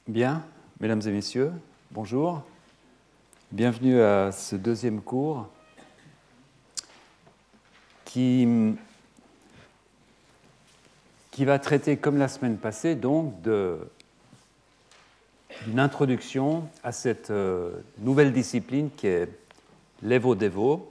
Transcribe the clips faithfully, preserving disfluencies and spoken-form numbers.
Bien, mesdames et messieurs, bonjour. Bienvenue à ce deuxième cours qui, qui va traiter, comme la semaine passée, donc de, d'une introduction à cette euh, nouvelle discipline qui est l'Evo-Devo.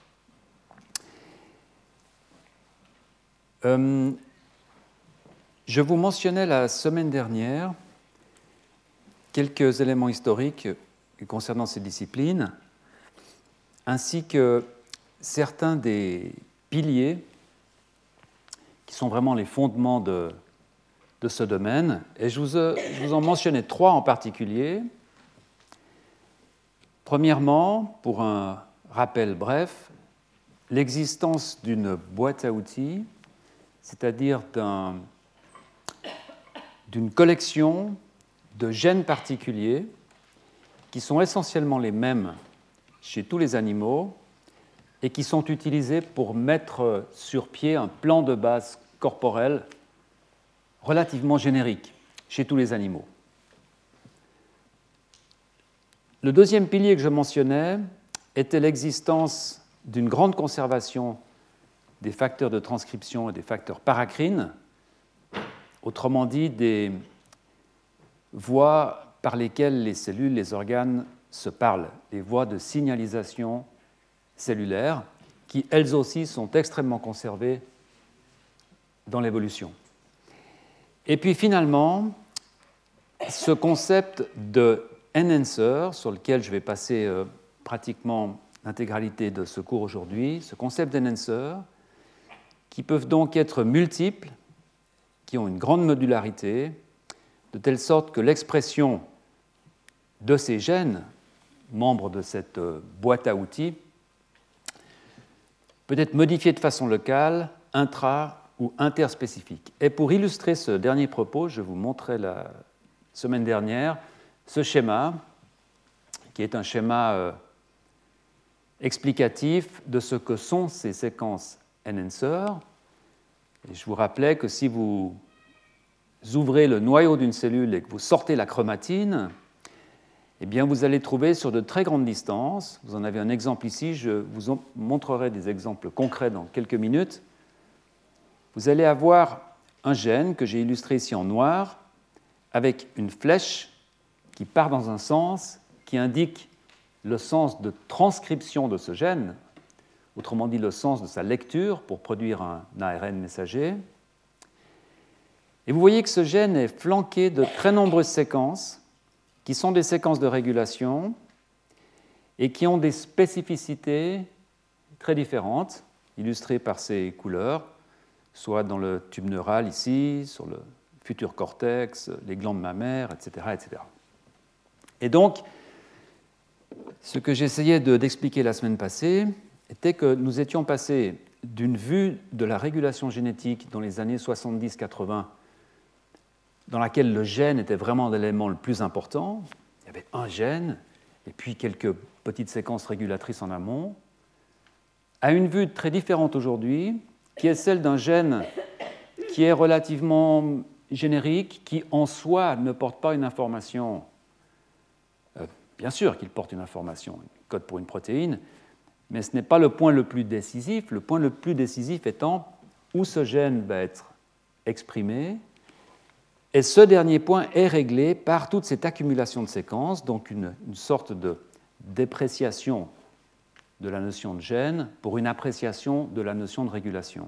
Euh, je vous mentionnais la semaine dernière quelques éléments historiques concernant ces disciplines, ainsi que certains des piliers qui sont vraiment les fondements de, de ce domaine. Et je vous, je vous en mentionnais trois en particulier. Premièrement, pour un rappel bref, l'existence d'une boîte à outils, c'est-à-dire d'un, d'une collection de gènes particuliers qui sont essentiellement les mêmes chez tous les animaux et qui sont utilisés pour mettre sur pied un plan de base corporel relativement générique chez tous les animaux. Le deuxième pilier que je mentionnais était l'existence d'une grande conservation des facteurs de transcription et des facteurs paracrines, autrement dit des voies par lesquelles les cellules, les organes se parlent, les voies de signalisation cellulaires, qui elles aussi sont extrêmement conservées dans l'évolution. Et puis finalement, ce concept de enhancer, sur lequel je vais passer euh, pratiquement l'intégralité de ce cours aujourd'hui, ce concept d'enhancer, qui peuvent donc être multiples, qui ont une grande modularité, de telle sorte que l'expression de ces gènes, membres de cette boîte à outils, peut être modifiée de façon locale, intra- ou interspécifique. Et pour illustrer ce dernier propos, je vous montrais la semaine dernière ce schéma, qui est un schéma euh, explicatif de ce que sont ces séquences enhancer. Et je vous rappelais que si vous ouvrez le noyau d'une cellule et que vous sortez la chromatine, eh bien vous allez trouver sur de très grandes distances, vous en avez un exemple ici, je vous montrerai des exemples concrets dans quelques minutes, vous allez avoir un gène que j'ai illustré ici en noir, avec une flèche qui part dans un sens, qui indique le sens de transcription de ce gène, autrement dit le sens de sa lecture pour produire un A R N messager. Et vous voyez que ce gène est flanqué de très nombreuses séquences qui sont des séquences de régulation et qui ont des spécificités très différentes, illustrées par ces couleurs, soit dans le tube neural ici, sur le futur cortex, les glandes mammaires, et cetera, et cetera. Et donc, ce que j'essayais de, d'expliquer la semaine passée était que nous étions passés d'une vue de la régulation génétique dans les années soixante-dix quatre-vingts, dans laquelle le gène était vraiment l'élément le plus important. Il y avait un gène, et puis quelques petites séquences régulatrices en amont, à une vue très différente aujourd'hui, qui est celle d'un gène qui est relativement générique, qui en soi ne porte pas une information. Euh, bien sûr qu'il porte une information, un code pour une protéine, mais ce n'est pas le point le plus décisif. Le point le plus décisif étant où ce gène va être exprimé. Et ce dernier point est réglé par toute cette accumulation de séquences, donc une, une sorte de dépréciation de la notion de gène pour une appréciation de la notion de régulation.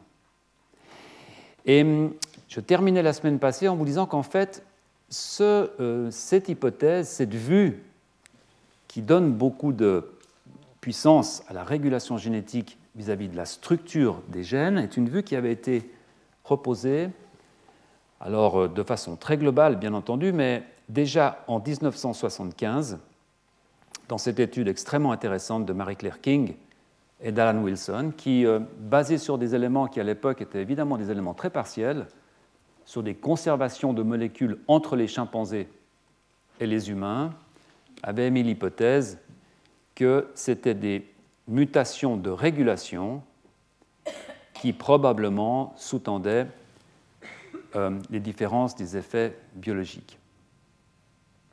Et je terminais la semaine passée en vous disant qu'en fait, ce, euh, cette hypothèse, cette vue qui donne beaucoup de puissance à la régulation génétique vis-à-vis de la structure des gènes est une vue qui avait été proposée, alors de façon très globale bien entendu, mais déjà en dix-neuf cent soixante-quinze, dans cette étude extrêmement intéressante de Marie-Claire King et d'Alan Wilson, qui, euh, basée sur des éléments qui à l'époque étaient évidemment des éléments très partiels, sur des conservations de molécules entre les chimpanzés et les humains, avait émis l'hypothèse que c'était des mutations de régulation qui probablement sous-tendaient euh, les différences des effets biologiques.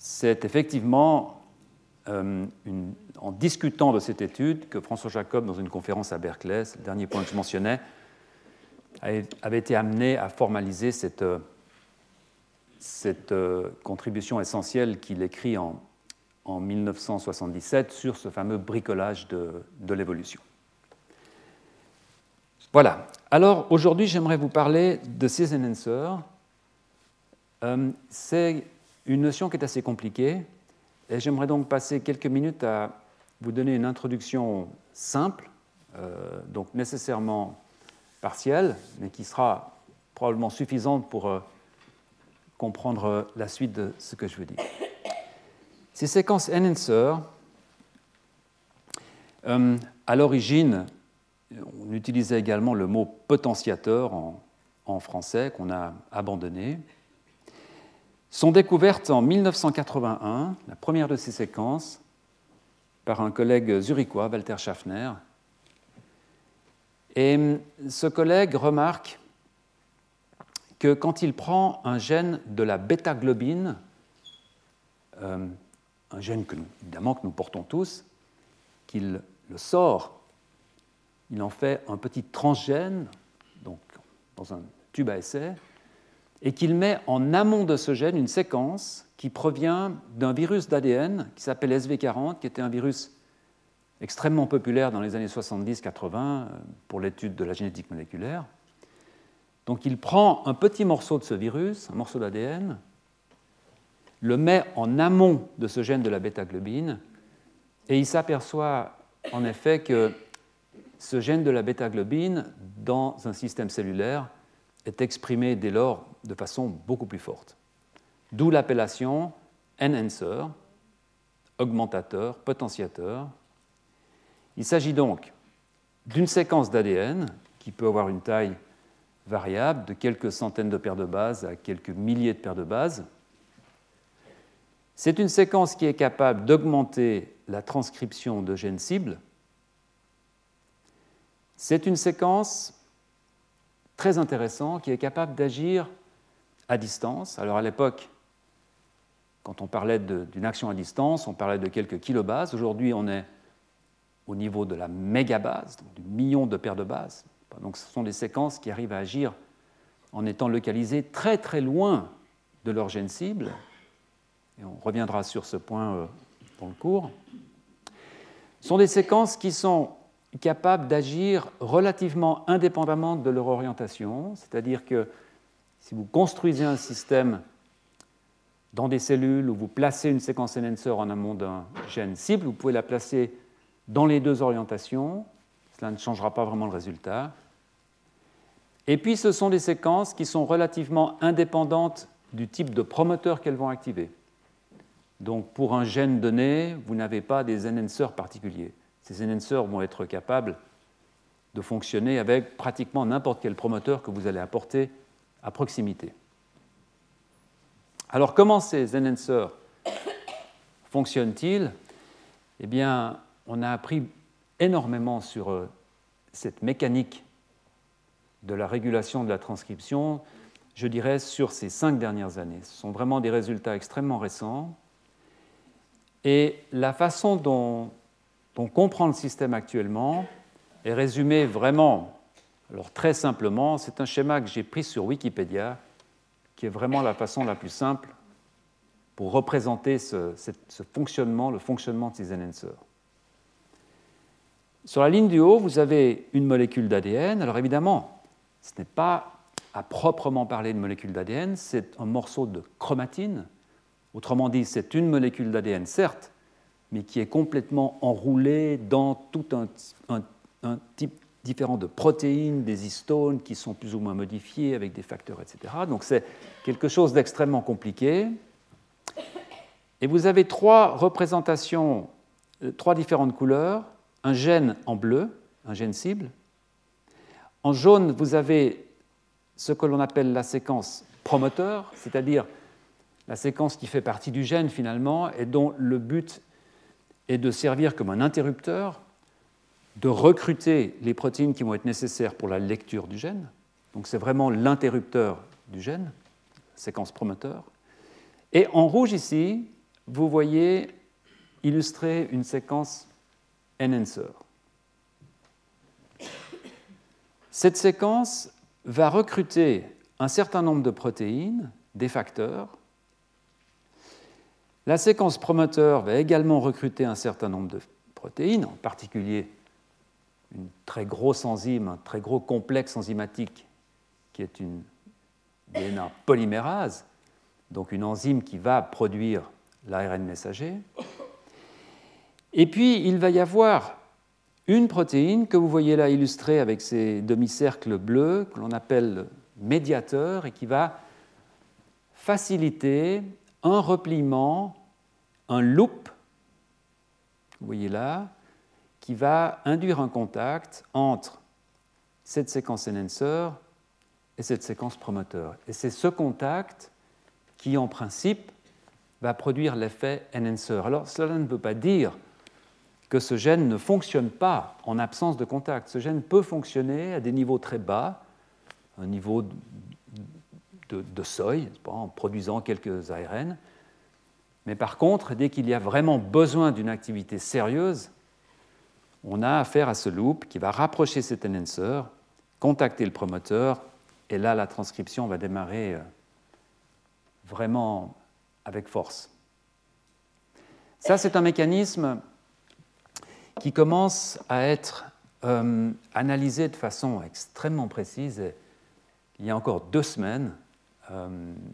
c'est effectivement euh, une, en discutant de cette étude que François Jacob, dans une conférence à Berkeley, c'est le dernier point que je mentionnais, avait été amené à formaliser cette, cette euh, contribution essentielle qu'il écrit en, en mille neuf cent soixante-dix-sept sur ce fameux bricolage de, de l'évolution. Voilà. Alors, aujourd'hui, j'aimerais vous parler de ces enhancers. Euh, c'est une notion qui est assez compliquée, et j'aimerais donc passer quelques minutes à vous donner une introduction simple, euh, donc nécessairement partielle, mais qui sera probablement suffisante pour euh, comprendre la suite de ce que je veux dire. Ces séquences enhancer, euh, à l'origine, on utilisait également le mot potentiateur en, en français, qu'on a abandonné, sont découvertes en mille neuf cent quatre-vingt-un, la première de ces séquences, par un collègue zurichois, Walter Schaffner. Et ce collègue remarque que quand il prend un gène de la bêta-globine, euh, un gène que nous, évidemment que nous portons tous, qu'il le sort, il en fait un petit transgène, donc dans un tube à essai, et qu'il met en amont de ce gène une séquence qui provient d'un virus d'A D N qui s'appelle S V quarante, qui était un virus extrêmement populaire dans les années soixante-dix quatre-vingts pour l'étude de la génétique moléculaire. Donc il prend un petit morceau de ce virus, un morceau d'A D N, le met en amont de ce gène de la bêta-globine, et il s'aperçoit en effet que ce gène de la bêta-globine, dans un système cellulaire, est exprimé dès lors de façon beaucoup plus forte. D'où l'appellation enhancer, augmentateur, potentiateur. Il s'agit donc d'une séquence d'A D N qui peut avoir une taille variable de quelques centaines de paires de bases à quelques milliers de paires de bases. C'est une séquence qui est capable d'augmenter la transcription de gènes cibles. C'est une séquence très intéressante qui est capable d'agir à distance. Alors à l'époque, quand on parlait de, d'une action à distance, on parlait de quelques kilobases. Aujourd'hui, on est au niveau de la mégabase, donc du million de paires de bases. Donc ce sont des séquences qui arrivent à agir en étant localisées très très loin de leur gène cible. Et on reviendra sur ce point euh, dans le cours. Ce sont des séquences qui sont capables d'agir relativement indépendamment de leur orientation, c'est-à-dire que si vous construisez un système dans des cellules où vous placez une séquence enhancer en amont d'un gène cible, vous pouvez la placer dans les deux orientations, cela ne changera pas vraiment le résultat. Et puis ce sont des séquences qui sont relativement indépendantes du type de promoteur qu'elles vont activer. Donc pour un gène donné, vous n'avez pas des enhancers particuliers. Ces enhancers vont être capables de fonctionner avec pratiquement n'importe quel promoteur que vous allez apporter à proximité. Alors comment ces enhancers fonctionnent-ils ? Eh bien, on a appris énormément sur cette mécanique de la régulation de la transcription, je dirais, sur ces cinq dernières années. Ce sont vraiment des résultats extrêmement récents. Et la façon dont on comprend le système actuellement est résumée vraiment, alors très simplement, c'est un schéma que j'ai pris sur Wikipédia, qui est vraiment la façon la plus simple pour représenter ce, ce fonctionnement, le fonctionnement de ces enhancers. Sur la ligne du haut, vous avez une molécule d'A D N. Alors évidemment, ce n'est pas à proprement parler une molécule d'A D N, c'est un morceau de chromatine. Autrement dit, c'est une molécule d'A D N, certes, mais qui est complètement enroulée dans tout un, un, un type différent de protéines, des histones qui sont plus ou moins modifiées avec des facteurs, et cetera. Donc c'est quelque chose d'extrêmement compliqué. Et vous avez trois représentations, trois différentes couleurs. Un gène en bleu, un gène cible. En jaune, vous avez ce que l'on appelle la séquence promoteur, c'est-à-dire la séquence qui fait partie du gène finalement et dont le but est de servir comme un interrupteur, de recruter les protéines qui vont être nécessaires pour la lecture du gène. Donc c'est vraiment l'interrupteur du gène, séquence promoteur. Et en rouge ici, vous voyez illustrer une séquence enhancer. Cette séquence va recruter un certain nombre de protéines, des facteurs. La séquence promoteur va également recruter un certain nombre de protéines, en particulier une très grosse enzyme, un très gros complexe enzymatique qui est une D N A polymérase, donc une enzyme qui va produire l'A R N messager. Et puis, il va y avoir une protéine que vous voyez là illustrée avec ces demi-cercles bleus, que l'on appelle médiateur, et qui va faciliter un repliement, un loop, vous voyez là, qui va induire un contact entre cette séquence enhancer et cette séquence promoteur. Et c'est ce contact qui, en principe, va produire l'effet enhancer. Alors, cela ne veut pas dire que ce gène ne fonctionne pas en absence de contact. Ce gène peut fonctionner à des niveaux très bas, un niveau de, de, de seuil, en produisant quelques A R N. Mais par contre, dès qu'il y a vraiment besoin d'une activité sérieuse, on a affaire à ce loop qui va rapprocher cet enhancer, contacter le promoteur, et là, la transcription va démarrer vraiment avec force. Ça, c'est un mécanisme qui commence à être euh, analysé de façon extrêmement précise. Et il y a encore deux semaines, euh,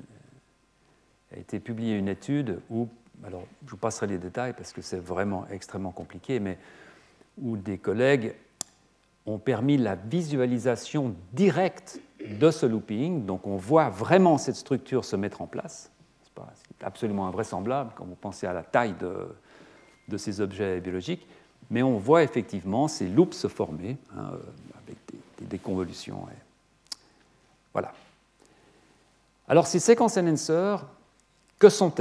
a été publiée une étude où, alors je vous passerai les détails parce que c'est vraiment extrêmement compliqué, mais où des collègues ont permis la visualisation directe de ce looping. Donc on voit vraiment cette structure se mettre en place. C'est pas, c'est absolument invraisemblable quand vous pensez à la taille de, de ces objets biologiques. Mais on voit effectivement ces loops se former hein, avec des, des déconvolutions. Et... Voilà. Alors, ces séquences enhancer, que sont-elles ?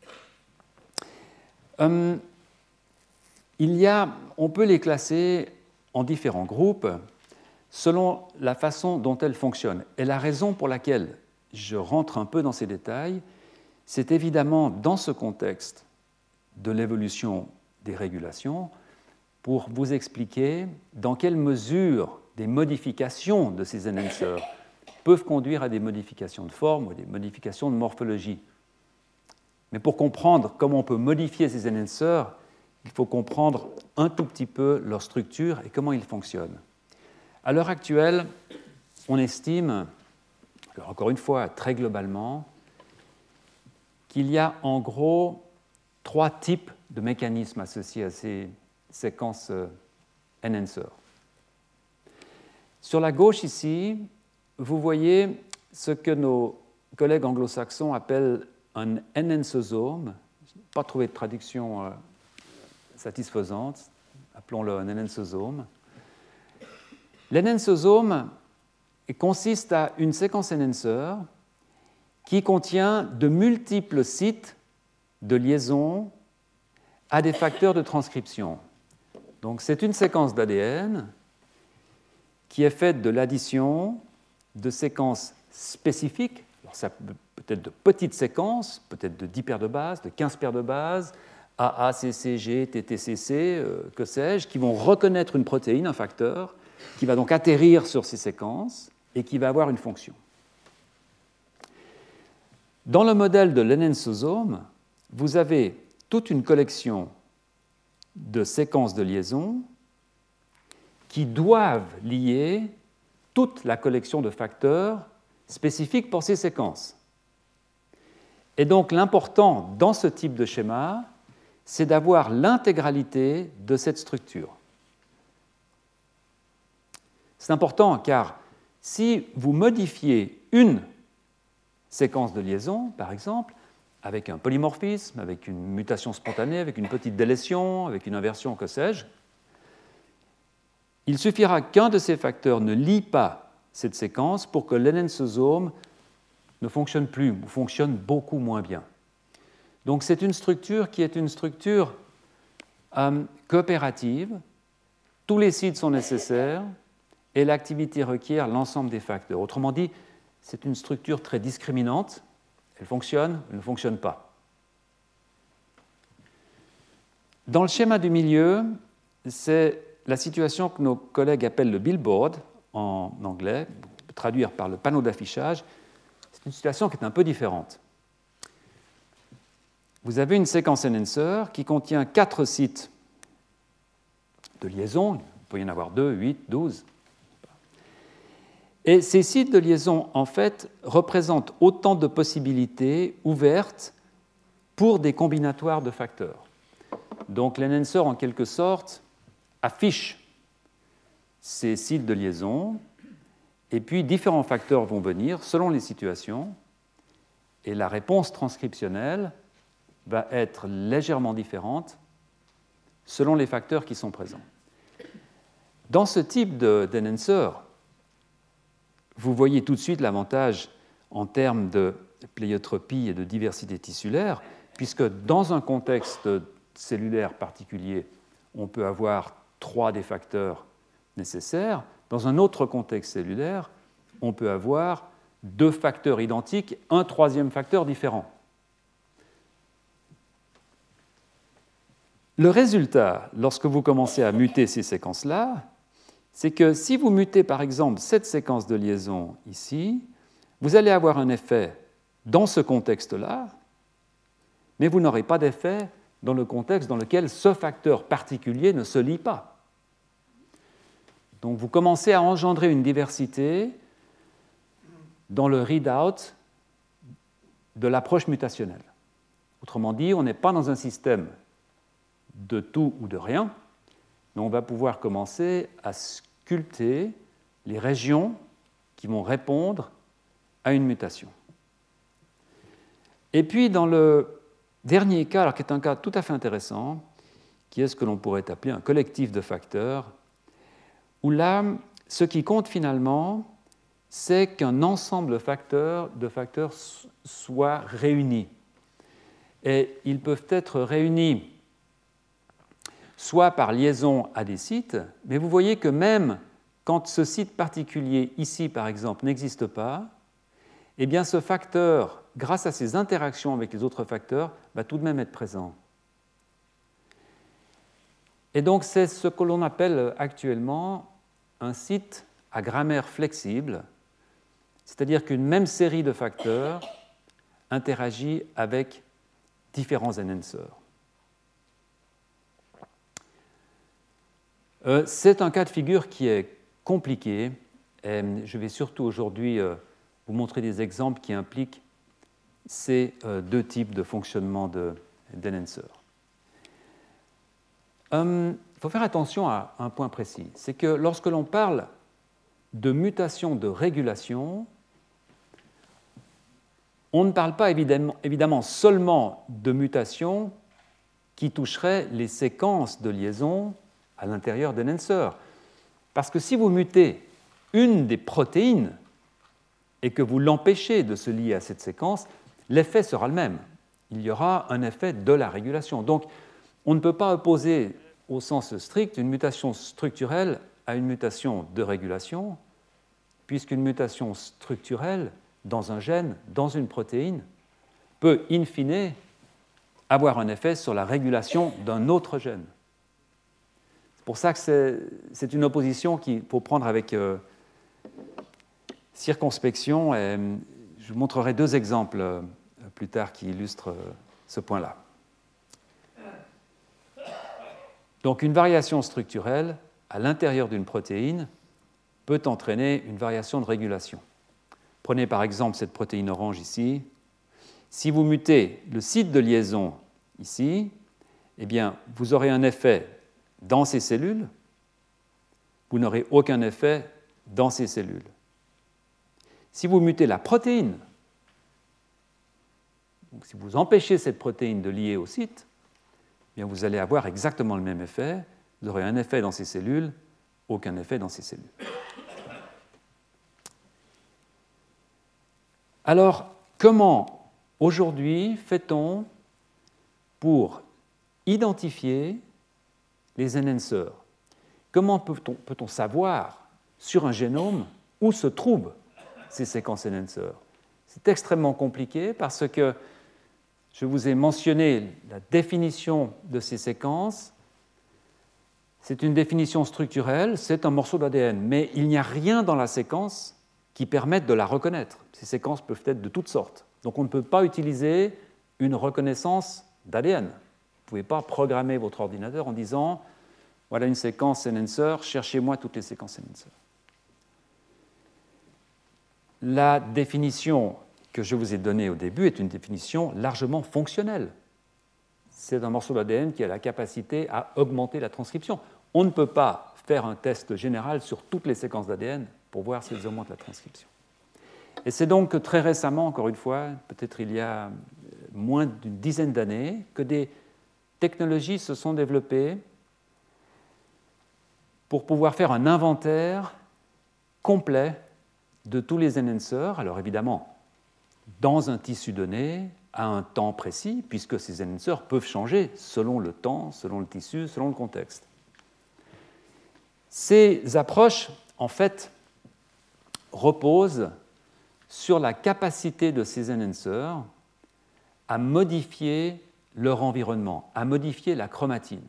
hum, il y a, on peut les classer en différents groupes selon la façon dont elles fonctionnent. Et la raison pour laquelle je rentre un peu dans ces détails, c'est évidemment dans ce contexte de l'évolution des régulations, pour vous expliquer dans quelle mesure des modifications de ces enhancers peuvent conduire à des modifications de forme ou des modifications de morphologie. Mais pour comprendre comment on peut modifier ces enhancers, il faut comprendre un tout petit peu leur structure et comment ils fonctionnent. À l'heure actuelle, on estime, alors encore une fois très globalement, qu'il y a en gros trois types de mécanismes associés à ces séquences enhancer. Sur la gauche ici, vous voyez ce que nos collègues anglo-saxons appellent un enhancosome. Je n'ai pas trouvé de traduction satisfaisante, appelons-le un enhancosome. L'enhancosome consiste à une séquence enhancer qui contient de multiples sites de liaison à des facteurs de transcription. Donc, c'est une séquence d'A D N qui est faite de l'addition de séquences spécifiques. Alors, ça peut être de petites séquences, peut-être de dix paires de bases, de quinze paires de bases, A A, C C G, T T C C, euh, que sais-je, qui vont reconnaître une protéine, un facteur, qui va donc atterrir sur ces séquences et qui va avoir une fonction. Dans le modèle de l'enhancosome, vous avez toute une collection de séquences de liaison qui doivent lier toute la collection de facteurs spécifiques pour ces séquences. Et donc l'important dans ce type de schéma, c'est d'avoir l'intégralité de cette structure. C'est important car si vous modifiez une séquence de liaison, par exemple, avec un polymorphisme, avec une mutation spontanée, avec une petite délétion, avec une inversion, que sais-je, il suffira qu'un de ces facteurs ne lie pas cette séquence pour que l'enhancosome ne fonctionne plus ou fonctionne beaucoup moins bien. Donc c'est une structure qui est une structure euh, coopérative, tous les sites sont nécessaires et l'activité requiert l'ensemble des facteurs. Autrement dit, c'est une structure très discriminante. Elle fonctionne, elle ne fonctionne pas. Dans le schéma du milieu, c'est la situation que nos collègues appellent le billboard en anglais, on peut traduire par le panneau d'affichage. C'est une situation qui est un peu différente. Vous avez une séquence enhancer qui contient quatre sites de liaison, il peut y en avoir deux, huit, douze. Et ces sites de liaison, en fait, représentent autant de possibilités ouvertes pour des combinatoires de facteurs. Donc l'enhancer, en quelque sorte, affiche ces sites de liaison, et puis différents facteurs vont venir selon les situations, et la réponse transcriptionnelle va être légèrement différente selon les facteurs qui sont présents. Dans ce type d'enhancer, vous voyez tout de suite l'avantage en termes de pléiotropie et de diversité tissulaire, puisque dans un contexte cellulaire particulier, on peut avoir trois des facteurs nécessaires. Dans un autre contexte cellulaire, on peut avoir deux facteurs identiques, un troisième facteur différent. Le résultat, lorsque vous commencez à muter ces séquences-là, c'est que si vous mutez par exemple cette séquence de liaison ici, vous allez avoir un effet dans ce contexte-là, mais vous n'aurez pas d'effet dans le contexte dans lequel ce facteur particulier ne se lie pas. Donc vous commencez à engendrer une diversité dans le readout de l'approche mutationnelle. Autrement dit, on n'est pas dans un système de tout ou de rien, mais on va pouvoir commencer à sculpter les régions qui vont répondre à une mutation. Et puis dans le dernier cas, alors qui est un cas tout à fait intéressant, qui est ce que l'on pourrait appeler un collectif de facteurs, où là, ce qui compte finalement, c'est qu'un ensemble de facteurs, de facteurs soit réuni. Et ils peuvent être réunis soit par liaison à des sites, mais vous voyez que même quand ce site particulier, ici par exemple, n'existe pas, eh bien ce facteur, grâce à ses interactions avec les autres facteurs, va tout de même être présent. Et donc c'est ce que l'on appelle actuellement un site à grammaire flexible, c'est-à-dire qu'une même série de facteurs interagit avec différents enhancers. Euh, c'est un cas de figure qui est compliqué, et je vais surtout aujourd'hui euh, vous montrer des exemples qui impliquent ces euh, deux types de fonctionnement d'enhancer. Il faut faire attention à un point précis, c'est que lorsque l'on parle de mutation de régulation, on ne parle pas évidemment, évidemment seulement de mutation qui toucherait les séquences de liaison à l'intérieur d'enhancer. Parce que si vous mutez une des protéines et que vous l'empêchez de se lier à cette séquence, l'effet sera le même. Il y aura un effet de la régulation. Donc, on ne peut pas opposer au sens strict une mutation structurelle à une mutation de régulation, puisqu'une mutation structurelle dans un gène, dans une protéine, peut in fine avoir un effet sur la régulation d'un autre gène. C'est pour ça que c'est, c'est une opposition qu'il faut prendre avec euh, circonspection, et je vous montrerai deux exemples euh, plus tard qui illustrent euh, ce point-là. Donc une variation structurelle à l'intérieur d'une protéine peut entraîner une variation de régulation. Prenez par exemple cette protéine orange ici. Si vous mutez le site de liaison ici, eh bien, vous aurez un effet dans ces cellules, vous n'aurez aucun effet dans ces cellules. Si vous mutez la protéine, donc si vous empêchez cette protéine de lier au site, eh bien, vous allez avoir exactement le même effet. Vous aurez un effet dans ces cellules, aucun effet dans ces cellules. Alors, comment aujourd'hui fait-on pour identifier les enhancers? Comment peut-on, peut-on savoir sur un génome où se trouvent ces séquences enhancers? C'est extrêmement compliqué parce que je vous ai mentionné la définition de ces séquences. C'est une définition structurelle, c'est un morceau d'A D N, mais il n'y a rien dans la séquence qui permette de la reconnaître. Ces séquences peuvent être de toutes sortes. Donc on ne peut pas utiliser une reconnaissance d'A D N. Vous ne pouvez pas programmer votre ordinateur en disant « Voilà une séquence enhancer, cherchez-moi toutes les séquences enhancer ». La définition que je vous ai donnée au début est une définition largement fonctionnelle. C'est un morceau d'A D N qui a la capacité à augmenter la transcription. On ne peut pas faire un test général sur toutes les séquences d'A D N pour voir si elles augmentent la transcription. Et c'est donc que très récemment, encore une fois, peut-être il y a moins d'une dizaine d'années, que des technologies se sont développées pour pouvoir faire un inventaire complet de tous les enhancers. Alors évidemment, dans un tissu donné, à un temps précis, puisque ces enhancers peuvent changer selon le temps, selon le tissu, selon le contexte. Ces approches, en fait, reposent sur la capacité de ces enhancers à modifier leur environnement, à modifier la chromatine.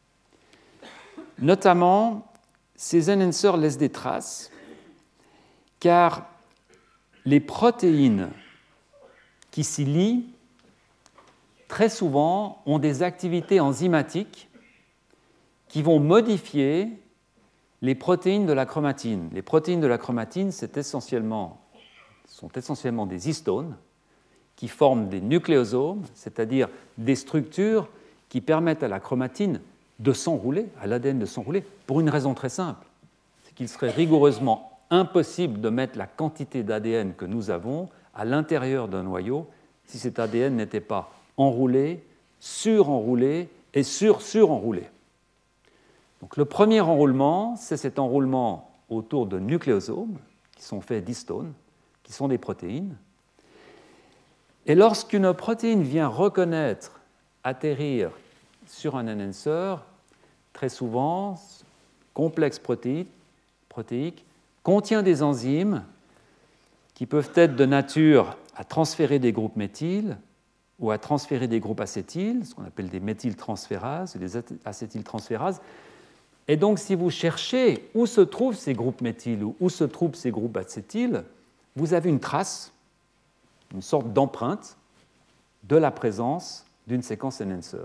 Notamment, ces enhancers laissent des traces, car les protéines qui s'y lient, très souvent, ont des activités enzymatiques qui vont modifier les protéines de la chromatine. Les protéines de la chromatine, c'est essentiellement, sont essentiellement des histones qui forment des nucléosomes, c'est-à-dire des structures qui permettent à la chromatine de s'enrouler, à l'A D N de s'enrouler, pour une raison très simple. C'est qu'il serait rigoureusement impossible de mettre la quantité d'A D N que nous avons à l'intérieur d'un noyau si cet A D N n'était pas enroulé, surenroulé et sur-surenroulé. Donc, le premier enroulement, c'est cet enroulement autour de nucléosomes qui sont faits d'histones, qui sont des protéines. Et lorsqu'une protéine vient reconnaître, atterrir sur un enhancer, très souvent, complexe protéique, protéique contient des enzymes qui peuvent être de nature à transférer des groupes méthyl ou à transférer des groupes acétyl, ce qu'on appelle des méthyltransférases ou des acétyltransférases. Et donc, si vous cherchez où se trouvent ces groupes méthyl ou où se trouvent ces groupes acétyl, vous avez une trace, une sorte d'empreinte de la présence d'une séquence enhancer.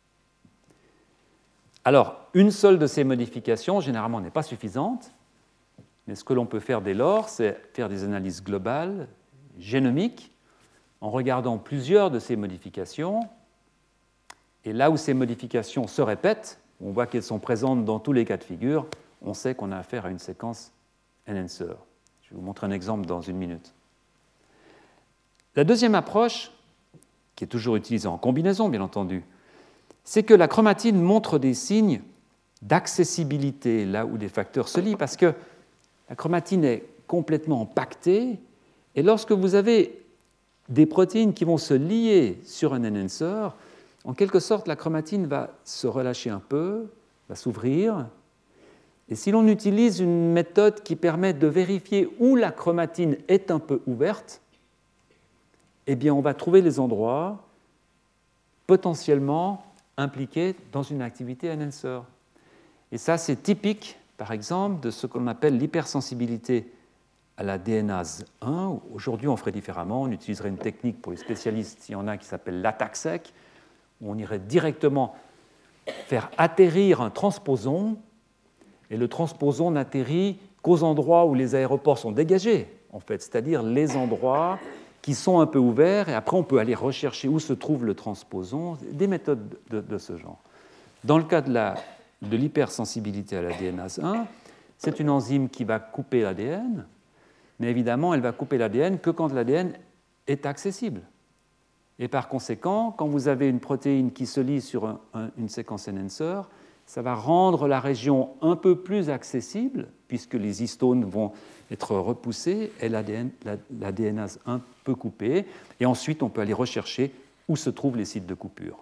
Alors, une seule de ces modifications, généralement, n'est pas suffisante, mais ce que l'on peut faire dès lors, c'est faire des analyses globales, génomiques, en regardant plusieurs de ces modifications. Et là où ces modifications se répètent, on voit qu'elles sont présentes dans tous les cas de figure, on sait qu'on a affaire à une séquence enhancer. Je vais vous montrer un exemple dans une minute. La deuxième approche, qui est toujours utilisée en combinaison, bien entendu, c'est que la chromatine montre des signes d'accessibilité là où des facteurs se lient, parce que la chromatine est complètement pactée, et lorsque vous avez des protéines qui vont se lier sur un enhancer, en quelque sorte, la chromatine va se relâcher un peu, va s'ouvrir, et si l'on utilise une méthode qui permet de vérifier où la chromatine est un peu ouverte, eh bien, on va trouver les endroits potentiellement impliqués dans une activité enhancer. Et ça, c'est typique, par exemple, de ce qu'on appelle l'hypersensibilité à la DNase un. Aujourd'hui, on ferait différemment. On utiliserait une technique pour les spécialistes, il y en a qui s'appelle l'attaque sec, où on irait directement faire atterrir un transposon, et le transposon n'atterrit qu'aux endroits où les aéroports sont dégagés, en fait, c'est-à-dire les endroits qui sont un peu ouverts, et après on peut aller rechercher où se trouve le transposon, des méthodes de, de ce genre. Dans le cas de, la, de l'hypersensibilité à la DNase un, c'est une enzyme qui va couper l'A D N, mais évidemment, elle va couper l'A D N que quand l'A D N est accessible. Et par conséquent, quand vous avez une protéine qui se lie sur un, un, une séquence enhancer, ça va rendre la région un peu plus accessible, puisque les histones vont être repoussés et la, la, la DNase un peut couper, et ensuite on peut aller rechercher où se trouvent les sites de coupure.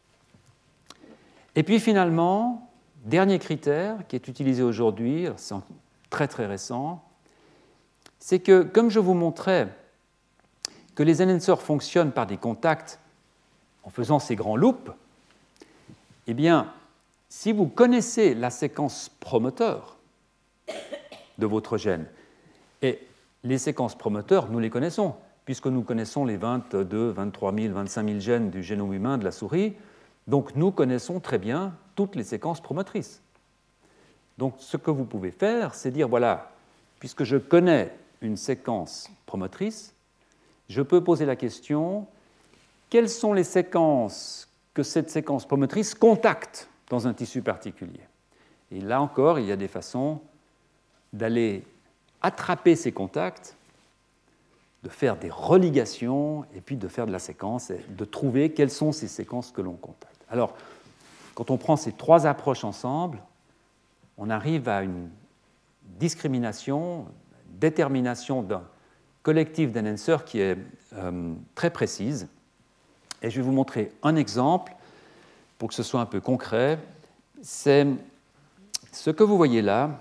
Et puis finalement, dernier critère qui est utilisé aujourd'hui, c'est très très récent, c'est que, comme je vous montrais que les enhancers fonctionnent par des contacts en faisant ces grands loops, eh bien, si vous connaissez la séquence promoteur de votre gène, et les séquences promoteurs, nous les connaissons, puisque nous connaissons les vingt-deux, vingt-trois mille, vingt-cinq mille gènes du génome humain de la souris, donc nous connaissons très bien toutes les séquences promotrices. Donc ce que vous pouvez faire, c'est dire, voilà, puisque je connais une séquence promotrice, je peux poser la question, quelles sont les séquences que cette séquence promotrice contacte dans un tissu particulier? Et là encore, il y a des façons d'aller attraper ces contacts, de faire des religations et puis de faire de la séquence et de trouver quelles sont ces séquences que l'on contacte. Alors, quand on prend ces trois approches ensemble, on arrive à une discrimination, détermination d'un collectif d'enhancers qui est euh, très précise. Et je vais vous montrer un exemple pour que ce soit un peu concret. C'est ce que vous voyez là,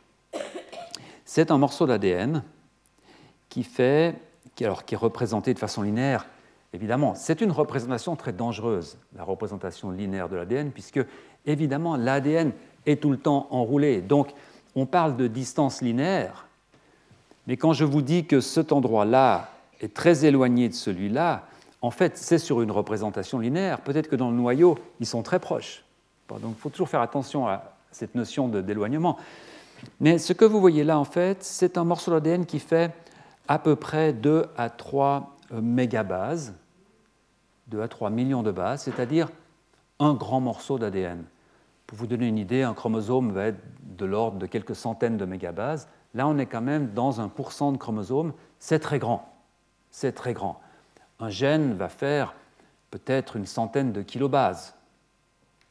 c'est un morceau d'A D N qui, fait, qui, alors, qui est représenté de façon linéaire. Évidemment, c'est une représentation très dangereuse, la représentation linéaire de l'A D N, puisque, évidemment, l'A D N est tout le temps enroulé. Donc, on parle de distance linéaire, mais quand je vous dis que cet endroit-là est très éloigné de celui-là, en fait, c'est sur une représentation linéaire. Peut-être que dans le noyau, ils sont très proches. Donc, il faut toujours faire attention à cette notion de, d'éloignement. Mais ce que vous voyez là, en fait, c'est un morceau d'A D N qui fait à peu près deux à trois mégabases, deux à trois millions de bases, c'est-à-dire un grand morceau d'A D N. Pour vous donner une idée, un chromosome va être de l'ordre de quelques centaines de mégabases. Là, on est quand même dans un pourcent de chromosomes. C'est très grand. C'est très grand. Un gène va faire peut-être une centaine de kilobases. D'accord ?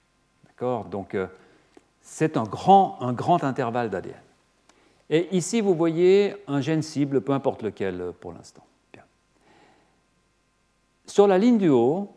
Donc, euh, c'est un grand, un grand intervalle d'A D N. Et ici, vous voyez un gène cible, peu importe lequel pour l'instant. Bien. Sur la ligne du haut,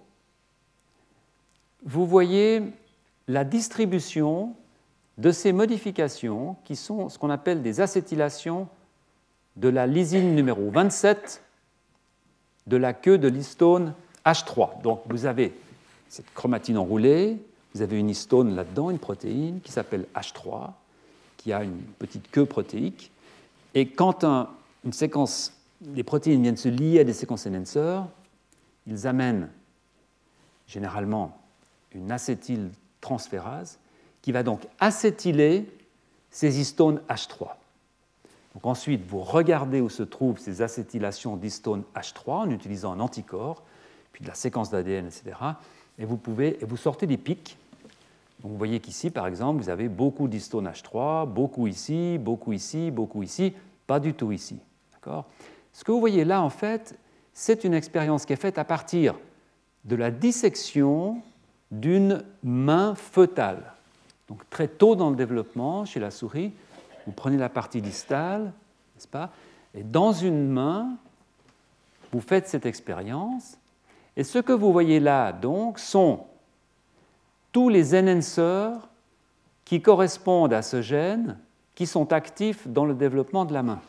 vous voyez la distribution de ces modifications qui sont ce qu'on appelle des acétylations de la lysine numéro vingt-sept de la queue de l'histone H trois. Donc, vous avez cette chromatine enroulée, vous avez une histone là-dedans, une protéine qui s'appelle H trois, qui a une petite queue protéique. Et quand un, une séquence, les protéines viennent se lier à des séquences enhancers, ils amènent généralement une acétyltransférase qui va donc acétyler ces histones H trois. Donc ensuite, vous regardez où se trouvent ces acétylations d'histones H trois en utilisant un anticorps, puis de la séquence d'A D N, et cetera. Et vous, pouvez, et vous sortez des pics. Donc vous voyez qu'ici, par exemple, vous avez beaucoup d'histones H trois, beaucoup ici, beaucoup ici, beaucoup ici, pas du tout ici. D'accord ? Ce que vous voyez là, en fait, c'est une expérience qui est faite à partir de la dissection d'une main fœtale. Donc très tôt dans le développement, chez la souris, vous prenez la partie distale, n'est-ce pas ? Et dans une main, vous faites cette expérience. Et ce que vous voyez là, donc, sont tous les enhancers qui correspondent à ce gène qui sont actifs dans le développement de la main.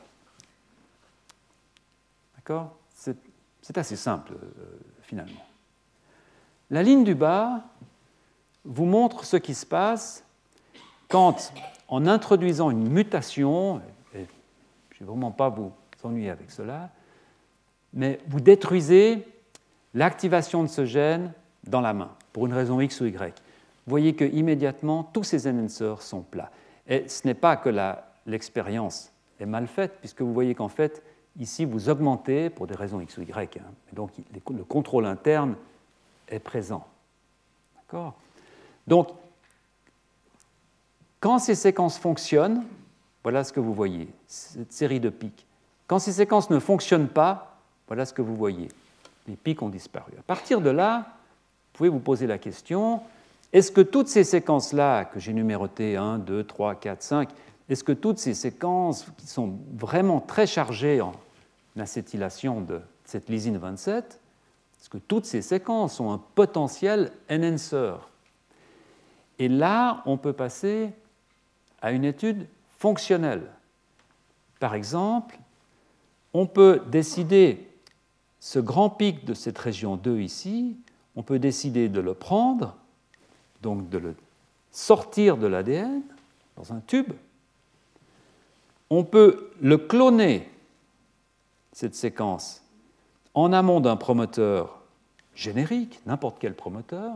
D'accord ? C'est, c'est assez simple, euh, finalement. La ligne du bas vous montre ce qui se passe quand, en introduisant une mutation, et je ne vais vraiment pas vous ennuyer avec cela, mais vous détruisez l'activation de ce gène dans la main, pour une raison X ou Y. Vous voyez qu'immédiatement, tous ces enhancers sont plats. Et ce n'est pas que la, l'expérience est mal faite, puisque vous voyez qu'en fait, ici, vous augmentez, pour des raisons X ou Y, hein, et donc le contrôle interne est présent. D'accord ? Donc, quand ces séquences fonctionnent, voilà ce que vous voyez, cette série de pics. Quand ces séquences ne fonctionnent pas, voilà ce que vous voyez. Les pics ont disparu. À partir de là, vous pouvez vous poser la question, est-ce que toutes ces séquences-là, que j'ai numérotées, un, deux, trois, quatre, cinq, est-ce que toutes ces séquences qui sont vraiment très chargées en acétylation de cette lysine vingt-sept, est-ce que toutes ces séquences ont un potentiel enhancer ? Et là, on peut passer à une étude fonctionnelle. Par exemple, on peut décider ce grand pic de cette région deux ici, on peut décider de le prendre, donc de le sortir de l'A D N dans un tube. On peut le cloner, cette séquence, en amont d'un promoteur générique, n'importe quel promoteur.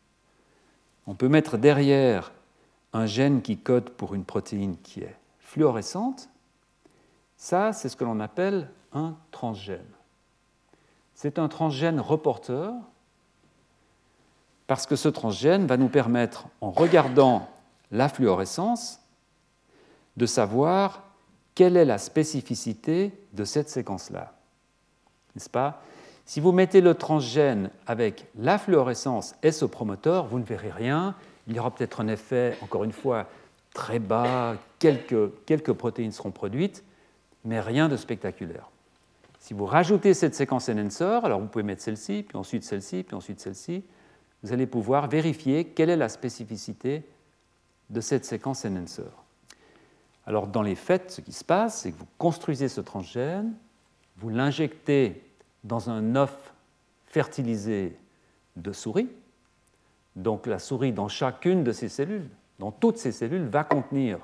On peut mettre derrière un gène qui code pour une protéine qui est fluorescente. Ça, c'est ce que l'on appelle un transgène. C'est un transgène reporter parce que ce transgène va nous permettre, en regardant la fluorescence, de savoir quelle est la spécificité de cette séquence-là. N'est-ce pas ? Si vous mettez le transgène avec la fluorescence et ce promoteur, vous ne verrez rien. Il y aura peut-être un effet, encore une fois, très bas, quelques, quelques protéines seront produites, mais rien de spectaculaire. Si vous rajoutez cette séquence enhancer, alors vous pouvez mettre celle-ci, puis ensuite celle-ci, puis ensuite celle-ci, vous allez pouvoir vérifier quelle est la spécificité de cette séquence enhancer. Alors, dans les faits, ce qui se passe, c'est que vous construisez ce transgène, vous l'injectez dans un œuf fertilisé de souris. Donc, la souris, dans chacune de ses cellules, dans toutes ses cellules, va contenir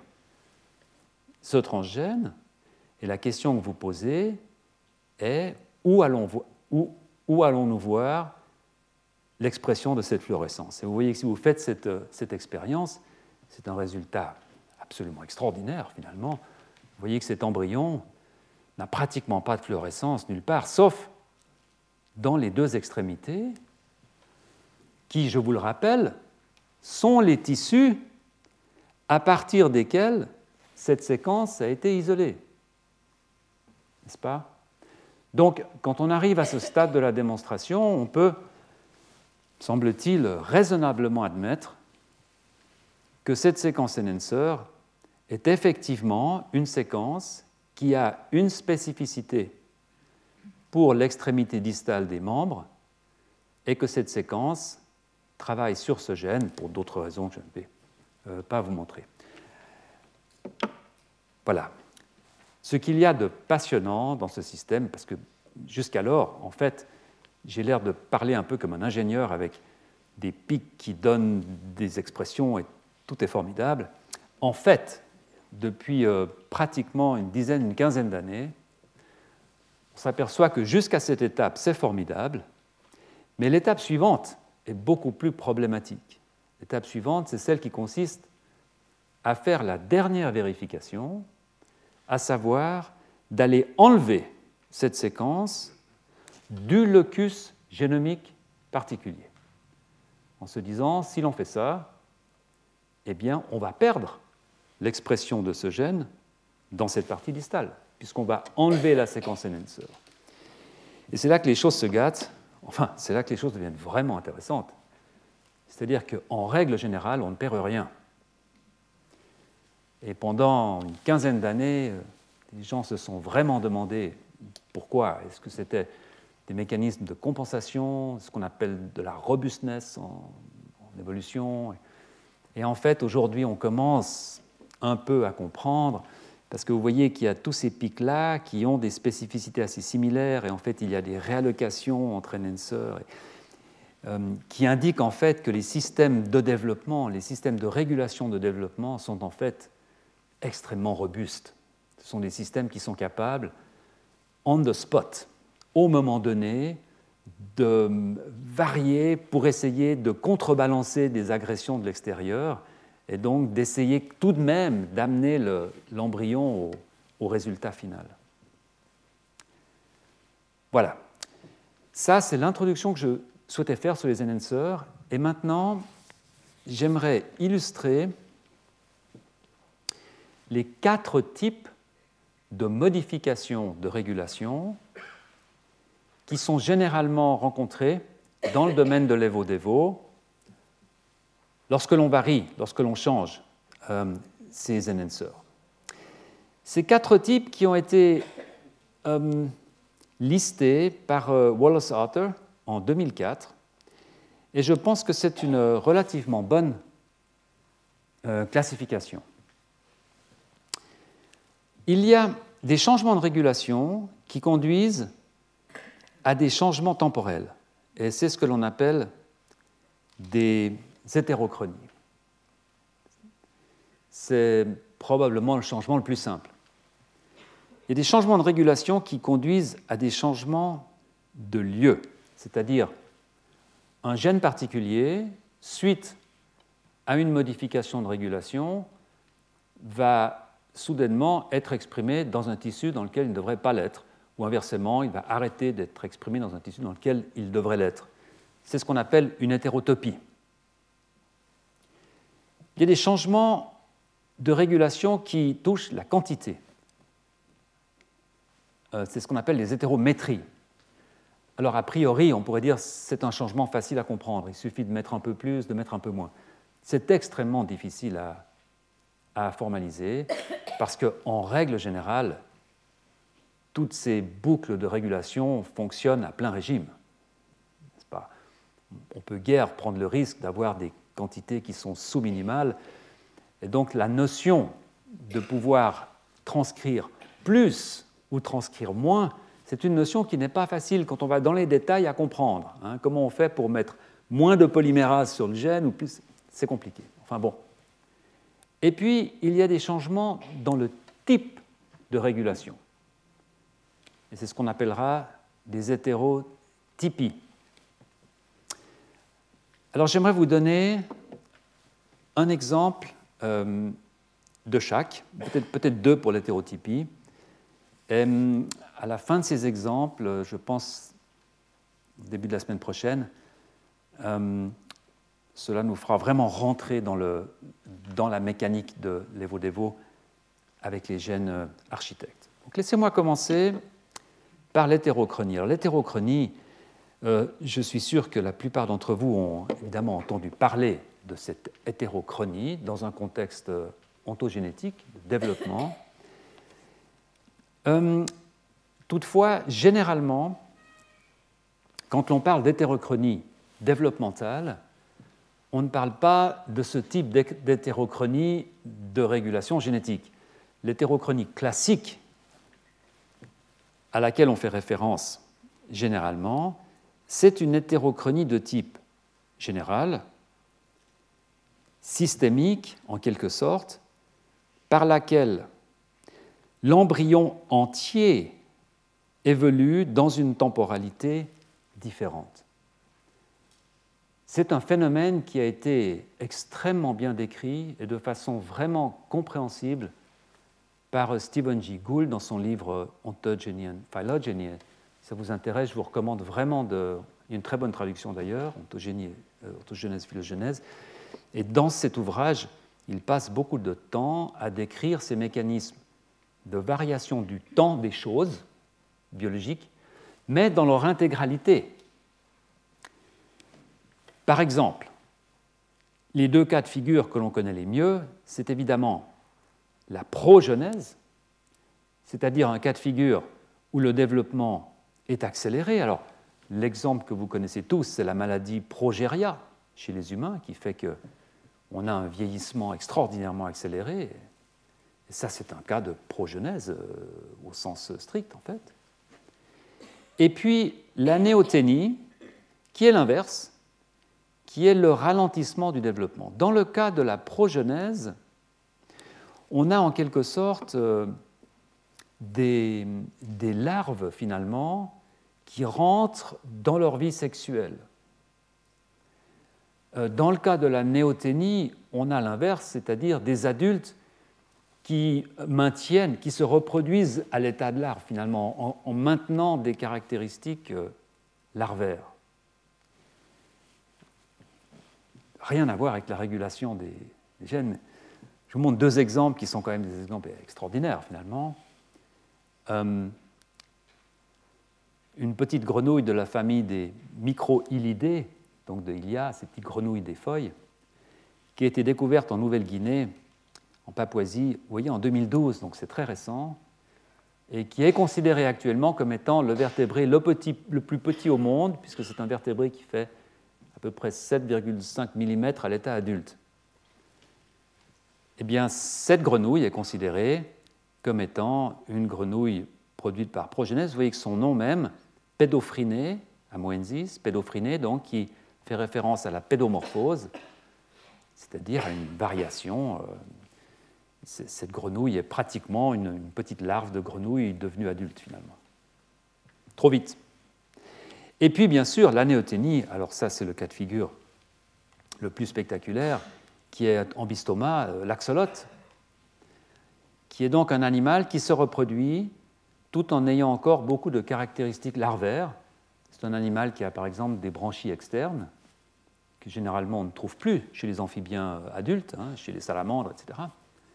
ce transgène. Et la question que vous posez est où allons-nous où, où allons voir l'expression de cette fluorescence. Et vous voyez que si vous faites cette, cette expérience, c'est un résultat absolument extraordinaire, finalement. Vous voyez que cet embryon n'a pratiquement pas de fluorescence nulle part, sauf dans les deux extrémités, qui, je vous le rappelle, sont les tissus à partir desquels cette séquence a été isolée. N'est-ce pas ? Donc, quand on arrive à ce stade de la démonstration, on peut, semble-t-il, raisonnablement admettre que cette séquence enhancer est effectivement une séquence qui a une spécificité pour l'extrémité distale des membres et que cette séquence travaille sur ce gène pour d'autres raisons que je ne vais euh, pas vous montrer. Voilà. Ce qu'il y a de passionnant dans ce système, parce que jusqu'alors, en fait, j'ai l'air de parler un peu comme un ingénieur avec des pics qui donnent des expressions et tout est formidable. En fait, depuis euh, pratiquement une dizaine, une quinzaine d'années, on s'aperçoit que jusqu'à cette étape, c'est formidable, mais l'étape suivante est beaucoup plus problématique. L'étape suivante, c'est celle qui consiste à faire la dernière vérification, à savoir d'aller enlever cette séquence du locus génomique particulier. En se disant, si l'on fait ça, eh bien, on va perdre l'expression de ce gène dans cette partie distale, puisqu'on va enlever la séquence enhancer. Et c'est là que les choses se gâtent, enfin, c'est là que les choses deviennent vraiment intéressantes. C'est-à-dire qu'en règle générale, on ne perd rien. Et pendant une quinzaine d'années, les gens se sont vraiment demandé pourquoi. Est-ce que c'était des mécanismes de compensation, ce qu'on appelle de la robustness en, en évolution. Et en fait, aujourd'hui, on commence un peu à comprendre, parce que vous voyez qu'il y a tous ces pics-là qui ont des spécificités assez similaires, et en fait, il y a des réallocations entre enhancers, et, euh, qui indiquent en fait que les systèmes de développement, les systèmes de régulation de développement sont en fait extrêmement robustes. Ce sont des systèmes qui sont capables, on the spot, au moment donné, de varier pour essayer de contrebalancer des agressions de l'extérieur et donc d'essayer tout de même d'amener le, l'embryon au, au résultat final. Voilà. Ça, c'est l'introduction que je souhaitais faire sur les enhancers. Et maintenant, j'aimerais illustrer les quatre types de modifications de régulation qui sont généralement rencontrés dans le domaine de l'Evo-Devo lorsque l'on varie, lorsque l'on change euh, ces enhancers. Ces quatre types qui ont été euh, listés par euh, Wallace Arthur en deux mille quatre, et je pense que c'est une relativement bonne euh, classification. Il y a des changements de régulation qui conduisent à des changements temporels, et c'est ce que l'on appelle des hétérochronies. C'est probablement le changement le plus simple. Il y a des changements de régulation qui conduisent à des changements de lieu, c'est-à-dire un gène particulier, suite à une modification de régulation, va soudainement être exprimé dans un tissu dans lequel il ne devrait pas l'être, ou inversement, il va arrêter d'être exprimé dans un tissu dans lequel il devrait l'être. C'est ce qu'on appelle une hétérotopie. Il y a des changements de régulation qui touchent la quantité. Euh, c'est ce qu'on appelle les hétérométries. Alors, a priori, on pourrait dire que c'est un changement facile à comprendre. Il suffit de mettre un peu plus, de mettre un peu moins. C'est extrêmement difficile à, à formaliser parce qu'en règle générale, toutes ces boucles de régulation fonctionnent à plein régime. N'est-ce pas ? On peut guère prendre le risque d'avoir des quantités qui sont sous-minimales. Et donc, la notion de pouvoir transcrire plus ou transcrire moins, c'est une notion qui n'est pas facile quand on va dans les détails à comprendre. Hein, comment on fait pour mettre moins de polymérase sur le gène ou plus, c'est compliqué. Enfin bon. Et puis, il y a des changements dans le type de régulation. Et c'est ce qu'on appellera des hétérotypies. Alors, j'aimerais vous donner un exemple euh, de chaque, peut-être, peut-être deux pour l'hétérotypie. Et, à la fin de ces exemples, je pense au début de la semaine prochaine, euh, cela nous fera vraiment rentrer dans, le, dans la mécanique de Levo-Devo avec les gènes architectes. Donc, laissez-moi commencer par l'hétérochronie. Alors, l'hétérochronie, euh, je suis sûr que la plupart d'entre vous ont évidemment entendu parler de cette hétérochronie dans un contexte ontogénétique, de développement. Euh, toutefois, généralement, quand l'on parle d'hétérochronie développementale, on ne parle pas de ce type d'hétérochronie de régulation génétique. L'hétérochronie classique à laquelle on fait référence généralement, c'est une hétérochronie de type général, systémique en quelque sorte, par laquelle l'embryon entier évolue dans une temporalité différente. C'est un phénomène qui a été extrêmement bien décrit et de façon vraiment compréhensible par Stephen Jay Gould dans son livre Ontogeny and Phylogeny. Si ça vous intéresse, je vous recommande vraiment de... Il y a une très bonne traduction d'ailleurs, Ontogénie, euh, Ontogenèse, Phylogenèse. Et dans cet ouvrage, il passe beaucoup de temps à décrire ces mécanismes de variation du temps des choses biologiques, mais dans leur intégralité. Par exemple, les deux cas de figure que l'on connaît les mieux, c'est évidemment la progenèse, c'est-à-dire un cas de figure où le développement est accéléré. Alors, l'exemple que vous connaissez tous, c'est la maladie progéria chez les humains, qui fait qu'on a un vieillissement extraordinairement accéléré. Et ça, c'est un cas de progenèse euh, au sens strict, en fait. Et puis, la néoténie, qui est l'inverse, qui est le ralentissement du développement. Dans le cas de la progenèse, on a en quelque sorte euh, des, des larves, finalement, qui rentrent dans leur vie sexuelle. Euh, dans le cas de la néoténie, on a l'inverse, c'est-à-dire des adultes qui maintiennent, qui se reproduisent à l'état de larve, finalement, en, en maintenant des caractéristiques euh, larvaires. Rien à voir avec la régulation des, des gènes. Je vous montre deux exemples qui sont quand même des exemples extraordinaires, finalement. Euh, une petite grenouille de la famille des microhylidés, donc de Hylia, ces petites grenouilles des feuilles, qui a été découverte en Nouvelle-Guinée, en Papouasie, vous voyez, en deux mille douze, donc c'est très récent, et qui est considérée actuellement comme étant le vertébré le, petit, le plus petit au monde, puisque c'est un vertébré qui fait à peu près sept virgule cinq millimètres à l'état adulte. Eh bien, cette grenouille est considérée comme étant une grenouille produite par progénèse. Vous voyez que son nom même, Pédophrinée, amoensis, Pédophrinée, donc, qui fait référence à la pédomorphose, c'est-à-dire à une variation. Cette grenouille est pratiquement une, une petite larve de grenouille devenue adulte, finalement. Trop vite. Et puis, bien sûr, la néoténie, alors ça, c'est le cas de figure le plus spectaculaire, qui est en bistoma, l'axolote, qui est donc un animal qui se reproduit tout en ayant encore beaucoup de caractéristiques larvaires. C'est un animal qui a par exemple des branchies externes, que généralement on ne trouve plus chez les amphibiens adultes, hein, chez les salamandres, et cetera.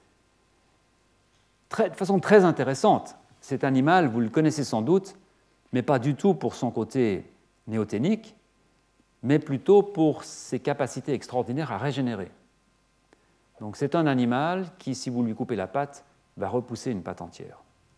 Très, de façon très intéressante, cet animal, vous le connaissez sans doute, mais pas du tout pour son côté néoténique, mais plutôt pour ses capacités extraordinaires à régénérer. Donc c'est un animal qui, si vous lui coupez la patte, va repousser une patte entière.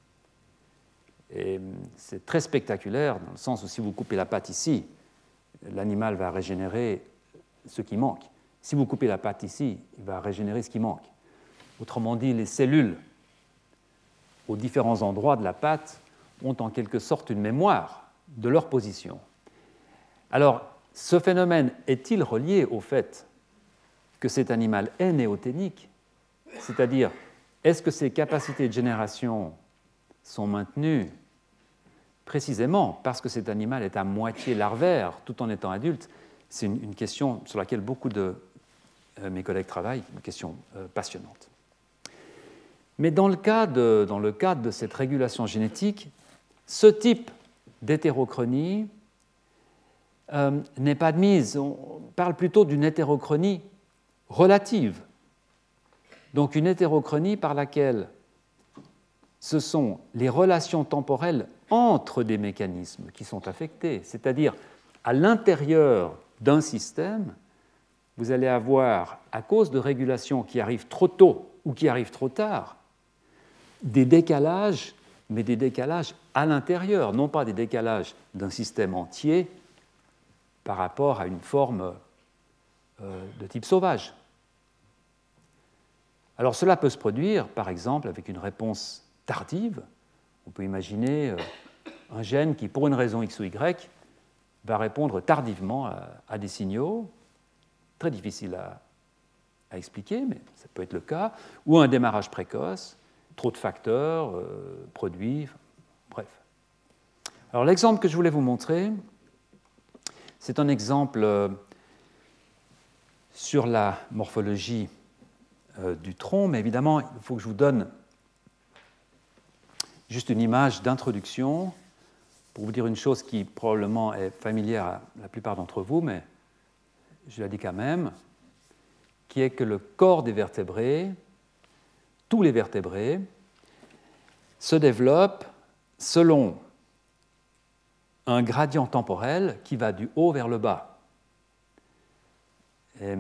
Et c'est très spectaculaire, dans le sens où si vous coupez la patte ici, l'animal va régénérer ce qui manque. Si vous coupez la patte ici, il va régénérer ce qui manque. Autrement dit, les cellules aux différents endroits de la patte ont en quelque sorte une mémoire de leur position. Alors, ce phénomène est-il relié au fait que cet animal est néoténique? C'est-à-dire, est-ce que ses capacités de génération sont maintenues précisément parce que cet animal est à moitié larvaire tout en étant adulte? C'est une, une question sur laquelle beaucoup de euh, mes collègues travaillent, une question euh, passionnante. Mais dans le, cas de, dans le cadre de cette régulation génétique, ce type d'hétérochronie euh, n'est pas admise. On parle plutôt d'une hétérochronie relative. Donc une hétérochronie par laquelle ce sont les relations temporelles entre des mécanismes qui sont affectés, c'est-à-dire à l'intérieur d'un système, vous allez avoir, à cause de régulations qui arrivent trop tôt ou qui arrivent trop tard, des décalages, mais des décalages à l'intérieur, non pas des décalages d'un système entier par rapport à une forme euh, de type sauvage. Alors cela peut se produire, par exemple, avec une réponse tardive. On peut imaginer euh, un gène qui, pour une raison X ou Y, va répondre tardivement à, à des signaux, très difficiles à, à expliquer, mais ça peut être le cas, ou un démarrage précoce, trop de facteurs, euh, produits, bref. Alors l'exemple que je voulais vous montrer, c'est un exemple euh, sur la morphologie euh, du tronc, mais évidemment, il faut que je vous donne juste une image d'introduction pour vous dire une chose qui probablement est familière à la plupart d'entre vous, mais je la dis quand même, qui est que le corps des vertébrés, tous les vertébrés, se développent selon un gradient temporel qui va du haut vers le bas. Et,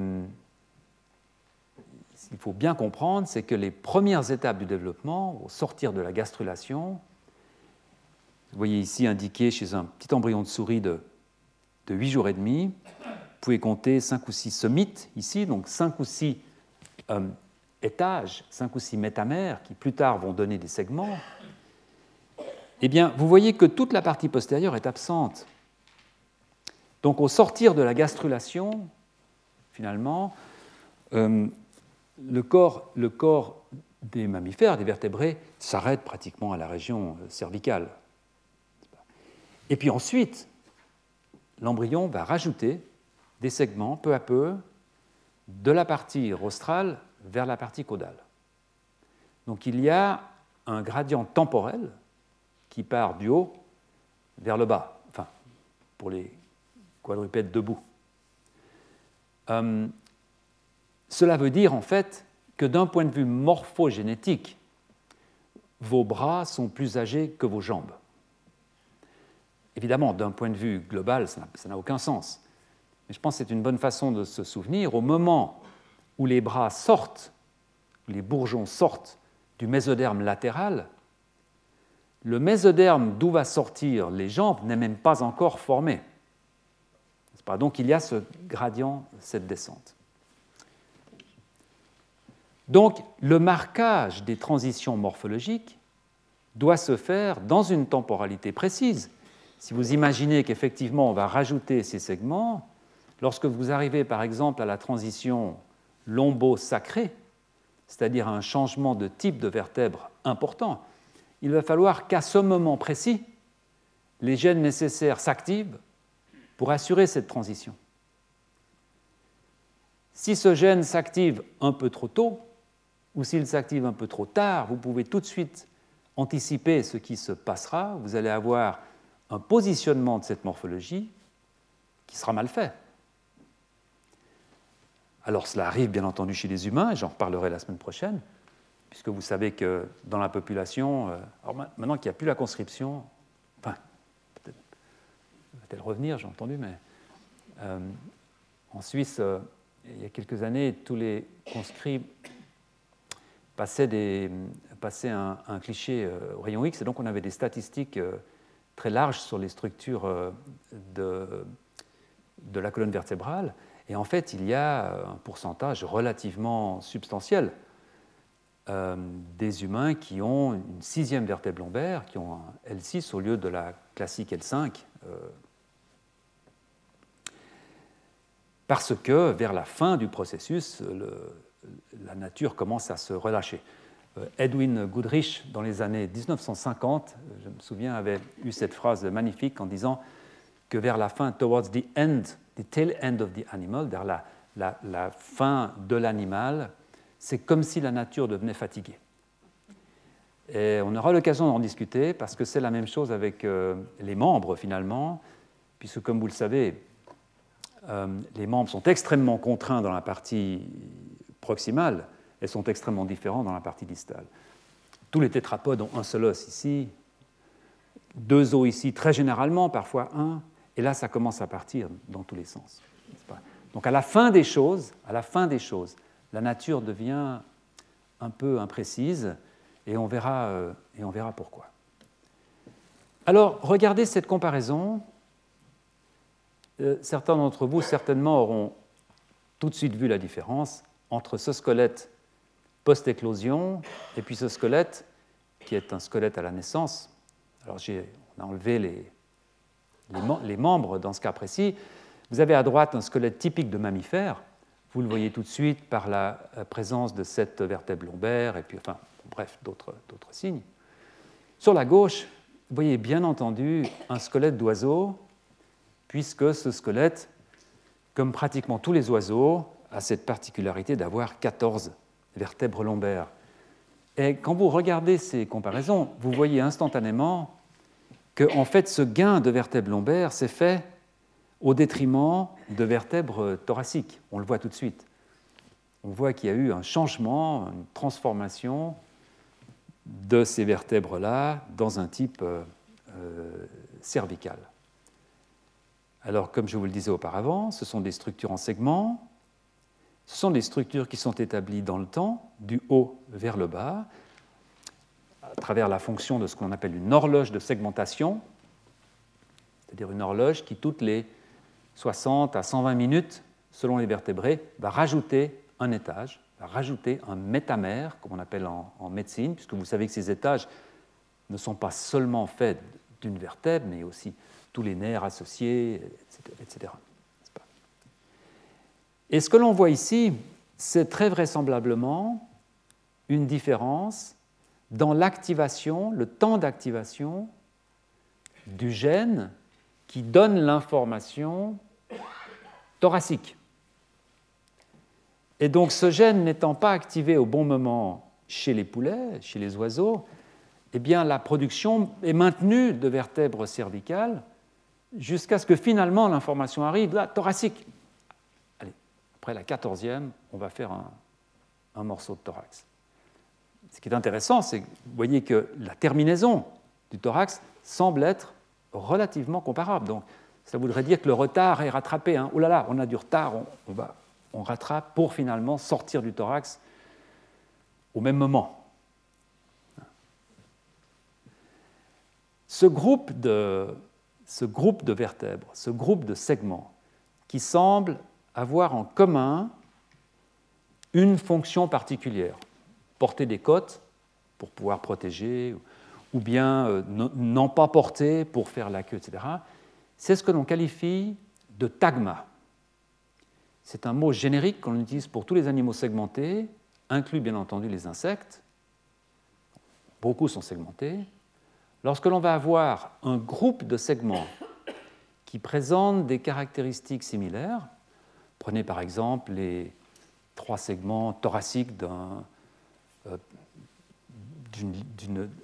ce qu'il faut bien comprendre, c'est que les premières étapes du développement, au sortir de la gastrulation, vous voyez ici indiqué chez un petit embryon de souris de, de huit jours et demi, vous pouvez compter cinq ou six somites ici, donc cinq ou six euh, étages, cinq ou six métamères qui plus tard vont donner des segments. Eh bien, vous voyez que toute la partie postérieure est absente. Donc, au sortir de la gastrulation, finalement, euh, le, corps, le corps des mammifères, des vertébrés, s'arrête pratiquement à la région cervicale. Et puis ensuite, l'embryon va rajouter des segments peu à peu de la partie rostrale vers la partie caudale. Donc il y a un gradient temporel qui part du haut vers le bas, enfin, pour les quadrupèdes debout. Euh, cela veut dire en fait que d'un point de vue morphogénétique, vos bras sont plus âgés que vos jambes. Évidemment, d'un point de vue global, ça n'a, ça n'a aucun sens. Mais je pense que c'est une bonne façon de se souvenir. Au moment où les bras sortent, les bourgeons sortent du mésoderme latéral, le mésoderme d'où va sortir les jambes n'est même pas encore formé. Donc il y a ce gradient, cette descente. Donc le marquage des transitions morphologiques doit se faire dans une temporalité précise. Si vous imaginez qu'effectivement on va rajouter ces segments, lorsque vous arrivez par exemple à la transition lombo-sacrée, c'est-à-dire à un changement de type de vertèbre important, il va falloir qu'à ce moment précis, les gènes nécessaires s'activent pour assurer cette transition. Si ce gène s'active un peu trop tôt, ou s'il s'active un peu trop tard, vous pouvez tout de suite anticiper ce qui se passera. Vous allez avoir un positionnement de cette morphologie qui sera mal fait. Alors cela arrive bien entendu chez les humains, et j'en reparlerai la semaine prochaine, puisque vous savez que dans la population, alors maintenant qu'il n'y a plus la conscription, enfin, peut-être va-t-elle revenir, j'ai entendu, mais euh, en Suisse, euh, il y a quelques années, tous les conscrits passaient, des, passaient un, un cliché euh, au rayon X, et donc on avait des statistiques euh, très larges sur les structures euh, de, de la colonne vertébrale. Et en fait, il y a un pourcentage relativement substantiel euh, des humains qui ont une sixième vertèbre lombaire, qui ont un L six au lieu de la classique L cinq, euh, parce que vers la fin du processus, le, la nature commence à se relâcher. Euh, Edwin Goodrich, dans les années dix-neuf cent cinquante, je me souviens, avait eu cette phrase magnifique en disant que vers la fin, towards the end, the tail end of the animal, vers la, la, la fin de l'animal, c'est comme si la nature devenait fatiguée. Et on aura l'occasion d'en discuter parce que c'est la même chose avec euh, les membres finalement, puisque comme vous le savez, euh, les membres sont extrêmement contraints dans la partie proximale et sont extrêmement différents dans la partie distale. Tous les tétrapodes ont un seul os ici, deux os ici très généralement, parfois un. Et là, ça commence à partir dans tous les sens. Donc, à la fin des choses, à la fin des choses, la nature devient un peu imprécise, et on verra, euh, et on verra pourquoi. Alors, regardez cette comparaison. Euh, certains d'entre vous, certainement, auront tout de suite vu la différence entre ce squelette post-éclosion et puis ce squelette qui est un squelette à la naissance. Alors, j'ai, on a enlevé les... Les, mem- les membres dans ce cas précis. Vous avez à droite un squelette typique de mammifère. Vous le voyez tout de suite par la présence de cette vertèbre lombaire et puis, enfin, bref, d'autres, d'autres signes. Sur la gauche, vous voyez bien entendu un squelette d'oiseau, puisque ce squelette, comme pratiquement tous les oiseaux, a cette particularité d'avoir quatorze vertèbres lombaires. Et quand vous regardez ces comparaisons, vous voyez instantanément que en fait, ce gain de vertèbres lombaires s'est fait au détriment de vertèbres thoraciques. On le voit tout de suite. On voit qu'il y a eu un changement, une transformation de ces vertèbres-là dans un type euh, cervical. Alors, comme je vous le disais auparavant, ce sont des structures en segments, ce sont des structures qui sont établies dans le temps, du haut vers le bas, à travers la fonction de ce qu'on appelle une horloge de segmentation, c'est-à-dire une horloge qui, toutes les soixante à cent vingt minutes, selon les vertébrés, va rajouter un étage, va rajouter un métamère, comme on appelle en, en médecine, puisque vous savez que ces étages ne sont pas seulement faits d'une vertèbre, mais aussi tous les nerfs associés, et cetera. Et ce que l'on voit ici, c'est très vraisemblablement une différence dans l'activation, le temps d'activation du gène qui donne l'information thoracique. Et donc ce gène n'étant pas activé au bon moment chez les poulets, chez les oiseaux, eh bien la production est maintenue de vertèbres cervicales jusqu'à ce que finalement l'information arrive là, thoracique. Allez, après la quatorzième, on va faire un, un morceau de thorax. Ce qui est intéressant, c'est que vous voyez que la terminaison du thorax semble être relativement comparable. Donc, ça voudrait dire que le retard est rattrapé. Hein. Oh là là, on a du retard, on, on, va, on rattrape pour finalement sortir du thorax au même moment. Ce groupe de, ce groupe de vertèbres, ce groupe de segments qui semblent avoir en commun une fonction particulière, porter des côtes pour pouvoir protéger, ou bien euh, n'en pas porter pour faire la queue, et cetera. C'est ce que l'on qualifie de tagma. c'est un mot générique qu'on utilise pour tous les animaux segmentés, inclus bien entendu les insectes. Beaucoup sont segmentés. Lorsque l'on va avoir un groupe de segments qui présentent des caractéristiques similaires, prenez par exemple les trois segments thoraciques d'un, euh, d'une, d'une, euh,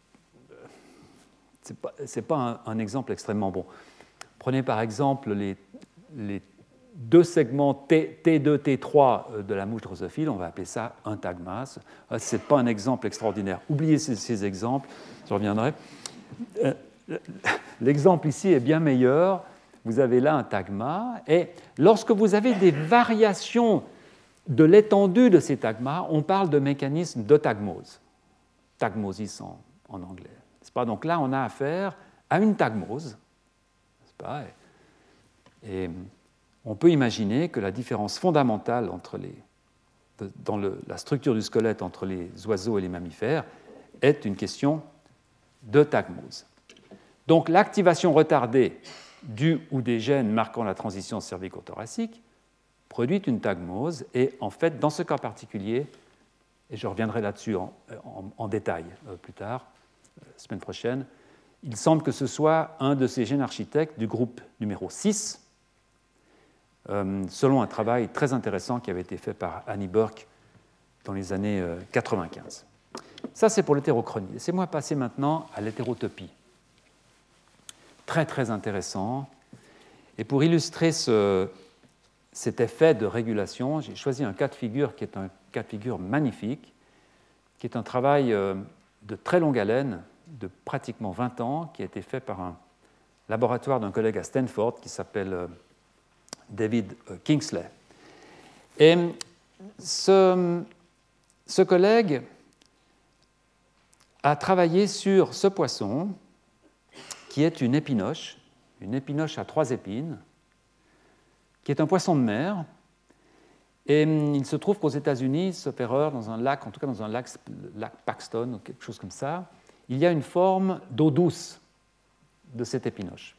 c'est pas, c'est pas un, un exemple extrêmement bon. Prenez par exemple les, les deux segments T, T2, T trois de la mouche drosophile, on va appeler ça un tagma. Ce n'est pas un exemple extraordinaire. Oubliez ces, ces exemples, je reviendrai. Euh, l'exemple ici est bien meilleur. Vous avez là un tagma, et lorsque vous avez des variations de l'étendue de ces tagmas, on parle de mécanisme d'autagmose, tagmosis en, en anglais. C'est pas? Donc là, on a affaire à une tagmose, n'est-ce pas? Et, et on peut imaginer que la différence fondamentale entre les, dans le, la structure du squelette entre les oiseaux et les mammifères est une question de tagmose. Donc l'activation retardée du ou des gènes marquant la transition cervico-thoracique produit une tagmose, et en fait, dans ce cas particulier, et je reviendrai là-dessus en, en, en détail euh, plus tard, la semaine prochaine, il semble que ce soit un de ces gènes architectes du groupe numéro six, euh, selon un travail très intéressant qui avait été fait par Annie Burke dans les années euh, quatre-vingt-quinze. Ça, c'est pour l'hétérochronie. Laissez-moi passer maintenant à l'hétérotopie. Très, très intéressant. Et pour illustrer ce, cet effet de régulation, j'ai choisi un cas de figure qui est un cas de figure magnifique, qui est un travail de très longue haleine, de pratiquement vingt ans, qui a été fait par un laboratoire d'un collègue à Stanford qui s'appelle David Kingsley. Et ce, ce collègue a travaillé sur ce poisson qui est une épinoche, une épinoche à trois épines, qui est un poisson de mer. Et il se trouve qu'aux États-Unis, sauf erreur, dans un lac, en tout cas dans un lac, lac Paxton ou quelque chose comme ça, il y a une forme d'eau douce de cette épinoche.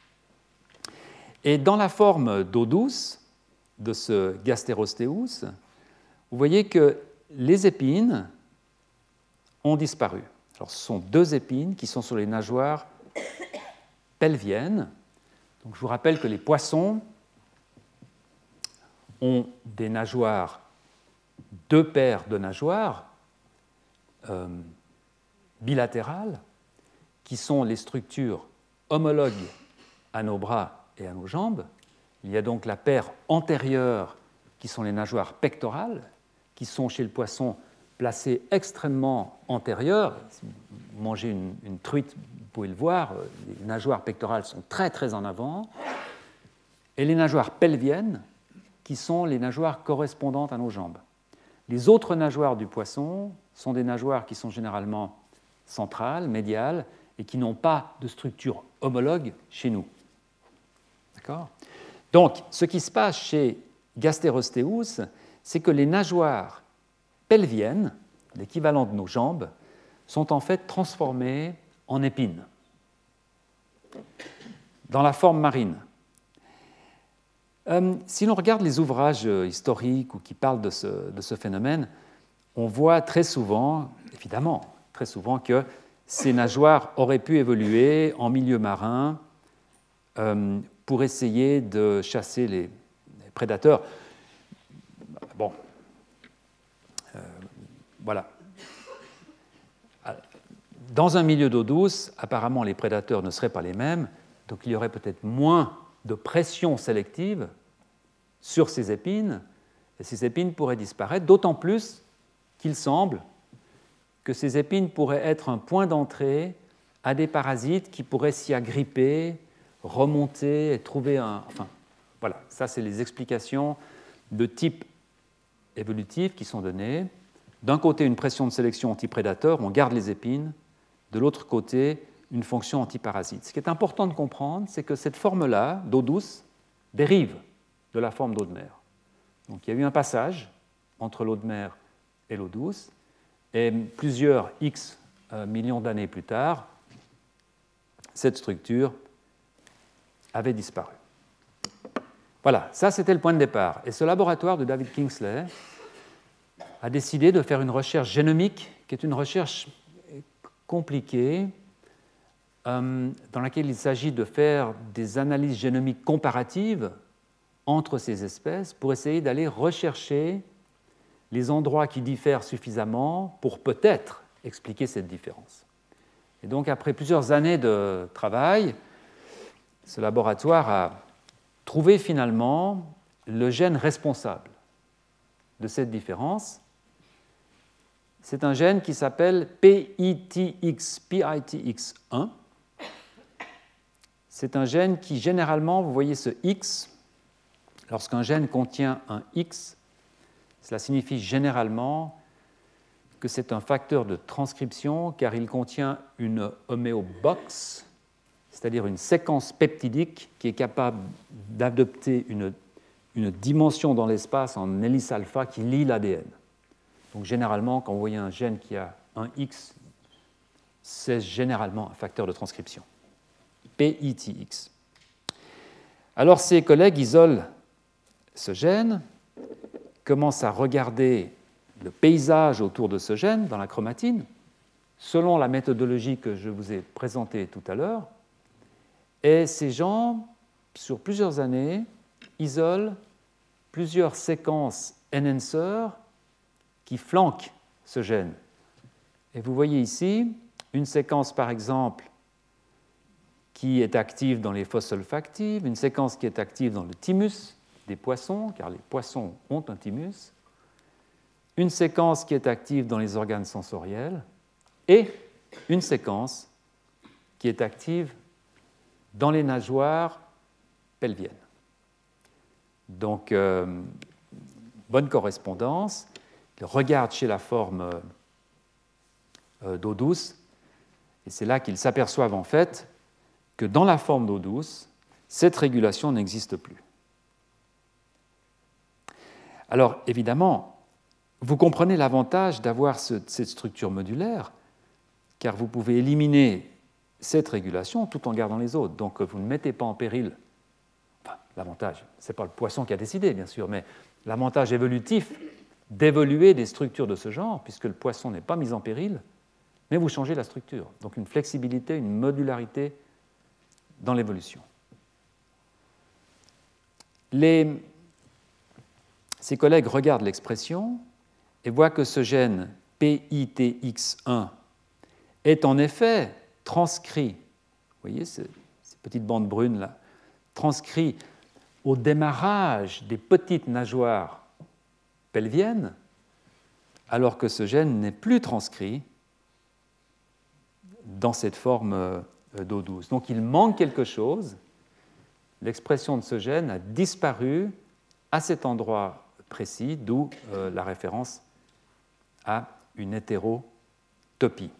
Et dans la forme d'eau douce de ce Gasterosteus, vous voyez que les épines ont disparu. Alors, ce sont deux épines qui sont sur les nageoires pelviennes. Donc, je vous rappelle que les poissons ont des nageoires, deux paires de nageoires euh, bilatérales, qui sont les structures homologues à nos bras et à nos jambes. Il y a donc la paire antérieure, qui sont les nageoires pectorales, qui sont chez le poisson placées extrêmement antérieures. Si vous mangez une, une truite, vous pouvez le voir, les nageoires pectorales sont très très en avant. Et les nageoires pelviennes, qui sont les nageoires correspondantes à nos jambes. Les autres nageoires du poisson sont des nageoires qui sont généralement centrales, médiales, et qui n'ont pas de structure homologue chez nous. D'accord ? Donc, ce qui se passe chez Gasterosteus, c'est que les nageoires pelviennes, l'équivalent de nos jambes, sont en fait transformées en épines, dans la forme marine. Euh, si l'on regarde les ouvrages historiques ou qui parlent de ce, de ce phénomène, on voit très souvent, évidemment, très souvent que ces nageoires auraient pu évoluer en milieu marin euh, pour essayer de chasser les, les prédateurs. Bon, euh, voilà. Dans un milieu d'eau douce, apparemment les prédateurs ne seraient pas les mêmes, donc il y aurait peut-être moins de pression sélective sur ces épines, et ces épines pourraient disparaître, d'autant plus qu'il semble que ces épines pourraient être un point d'entrée à des parasites qui pourraient s'y agripper, remonter et trouver un... Enfin, voilà, ça c'est les explications de type évolutif qui sont données. D'un côté, une pression de sélection antiprédateur, on garde les épines. De l'autre côté, une fonction antiparasite. Ce qui est important de comprendre, c'est que cette forme-là, d'eau douce, dérive de la forme d'eau de mer. Donc il y a eu un passage entre l'eau de mer et l'eau douce, et plusieurs X euh, millions d'années plus tard, cette structure avait disparu. Voilà, ça c'était le point de départ. Et ce laboratoire de David Kingsley a décidé de faire une recherche génomique qui est une recherche compliquée, euh, dans laquelle il s'agit de faire des analyses génomiques comparatives entre ces espèces pour essayer d'aller rechercher les endroits qui diffèrent suffisamment pour peut-être expliquer cette différence. Et donc, après plusieurs années de travail, ce laboratoire a trouvé finalement le gène responsable de cette différence. C'est un gène qui s'appelle P I T X, P I T X un. C'est un gène qui, généralement, vous voyez ce X, lorsqu'un gène contient un X, cela signifie généralement que c'est un facteur de transcription car il contient une homéobox, c'est-à-dire une séquence peptidique qui est capable d'adopter une, une dimension dans l'espace en hélice alpha qui lie l'A D N. Donc généralement, quand vous voyez un gène qui a un X, c'est généralement un facteur de transcription. P I T X. Alors ses collègues isolent ce gène, commencent à regarder le paysage autour de ce gène dans la chromatine, selon la méthodologie que je vous ai présentée tout à l'heure. Et ces gens, sur plusieurs années, isolent plusieurs séquences enhancer qui flanquent ce gène. Et vous voyez ici une séquence, par exemple, qui est active dans les phospholipactives, une séquence qui est active dans le thymus des poissons, car les poissons ont un thymus, une séquence qui est active dans les organes sensoriels et une séquence qui est active dans les nageoires pelviennes. Donc, euh, bonne correspondance. Il regarde chez la forme euh, d'eau douce, et c'est là qu'ils s'aperçoivent en fait que dans la forme d'eau douce, cette régulation n'existe plus. Alors, évidemment, vous comprenez l'avantage d'avoir ce, cette structure modulaire, car vous pouvez éliminer cette régulation tout en gardant les autres. Donc, vous ne mettez pas en péril, enfin, l'avantage, ce n'est pas le poisson qui a décidé, bien sûr, mais l'avantage évolutif d'évoluer des structures de ce genre, puisque le poisson n'est pas mis en péril, mais vous changez la structure. Donc, une flexibilité, une modularité dans l'évolution. Les... Ses collègues regardent l'expression et voient que ce gène P I T X un est en effet transcrit, vous voyez ces, ces petites bandes brunes là, transcrit au démarrage des petites nageoires pelviennes, alors que ce gène n'est plus transcrit dans cette forme d'eau douce. Donc il manque quelque chose, l'expression de ce gène a disparu à cet endroit précis, d'où euh, la référence à une hétérotopie.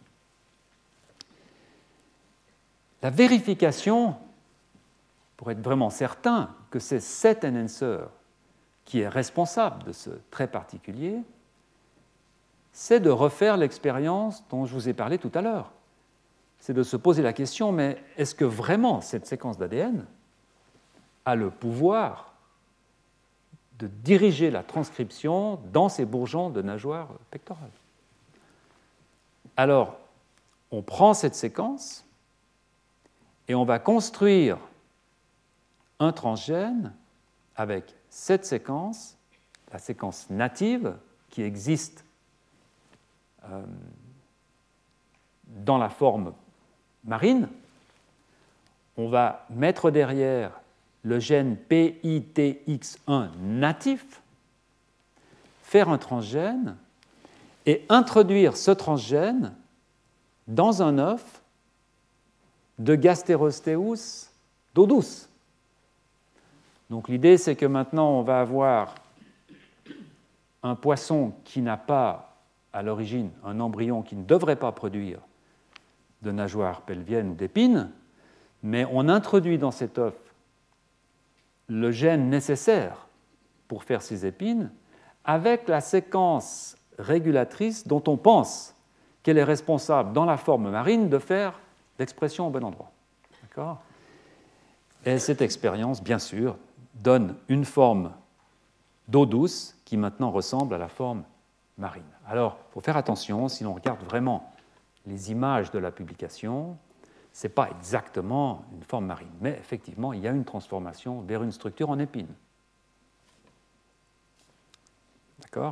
La vérification, pour être vraiment certain que c'est cet enhancer qui est responsable de ce trait particulier, c'est de refaire l'expérience dont je vous ai parlé tout à l'heure. C'est de se poser la question, mais est-ce que vraiment cette séquence d'A D N a le pouvoir de diriger la transcription dans ces bourgeons de nageoires pectorales? Alors, on prend cette séquence et on va construire un transgène avec cette séquence, la séquence native qui existe euh, dans la forme marine. On va mettre derrière le gène P I T X un natif, faire un transgène et introduire ce transgène dans un œuf de Gasterosteus d'eau douce. Donc l'idée, c'est que maintenant, on va avoir un poisson qui n'a pas, à l'origine, un embryon qui ne devrait pas produire de nageoires pelviennes ou d'épines, mais on introduit dans cet œuf le gène nécessaire pour faire ces épines avec la séquence régulatrice dont on pense qu'elle est responsable dans la forme marine de faire l'expression au bon endroit. D'accord ? Et cette expérience, bien sûr, donne une forme d'eau douce qui maintenant ressemble à la forme marine. Alors, il faut faire attention, si l'on regarde vraiment les images de la publication, ce n'est pas exactement une forme marine, mais effectivement, il y a une transformation vers une structure en épine. D'accord ?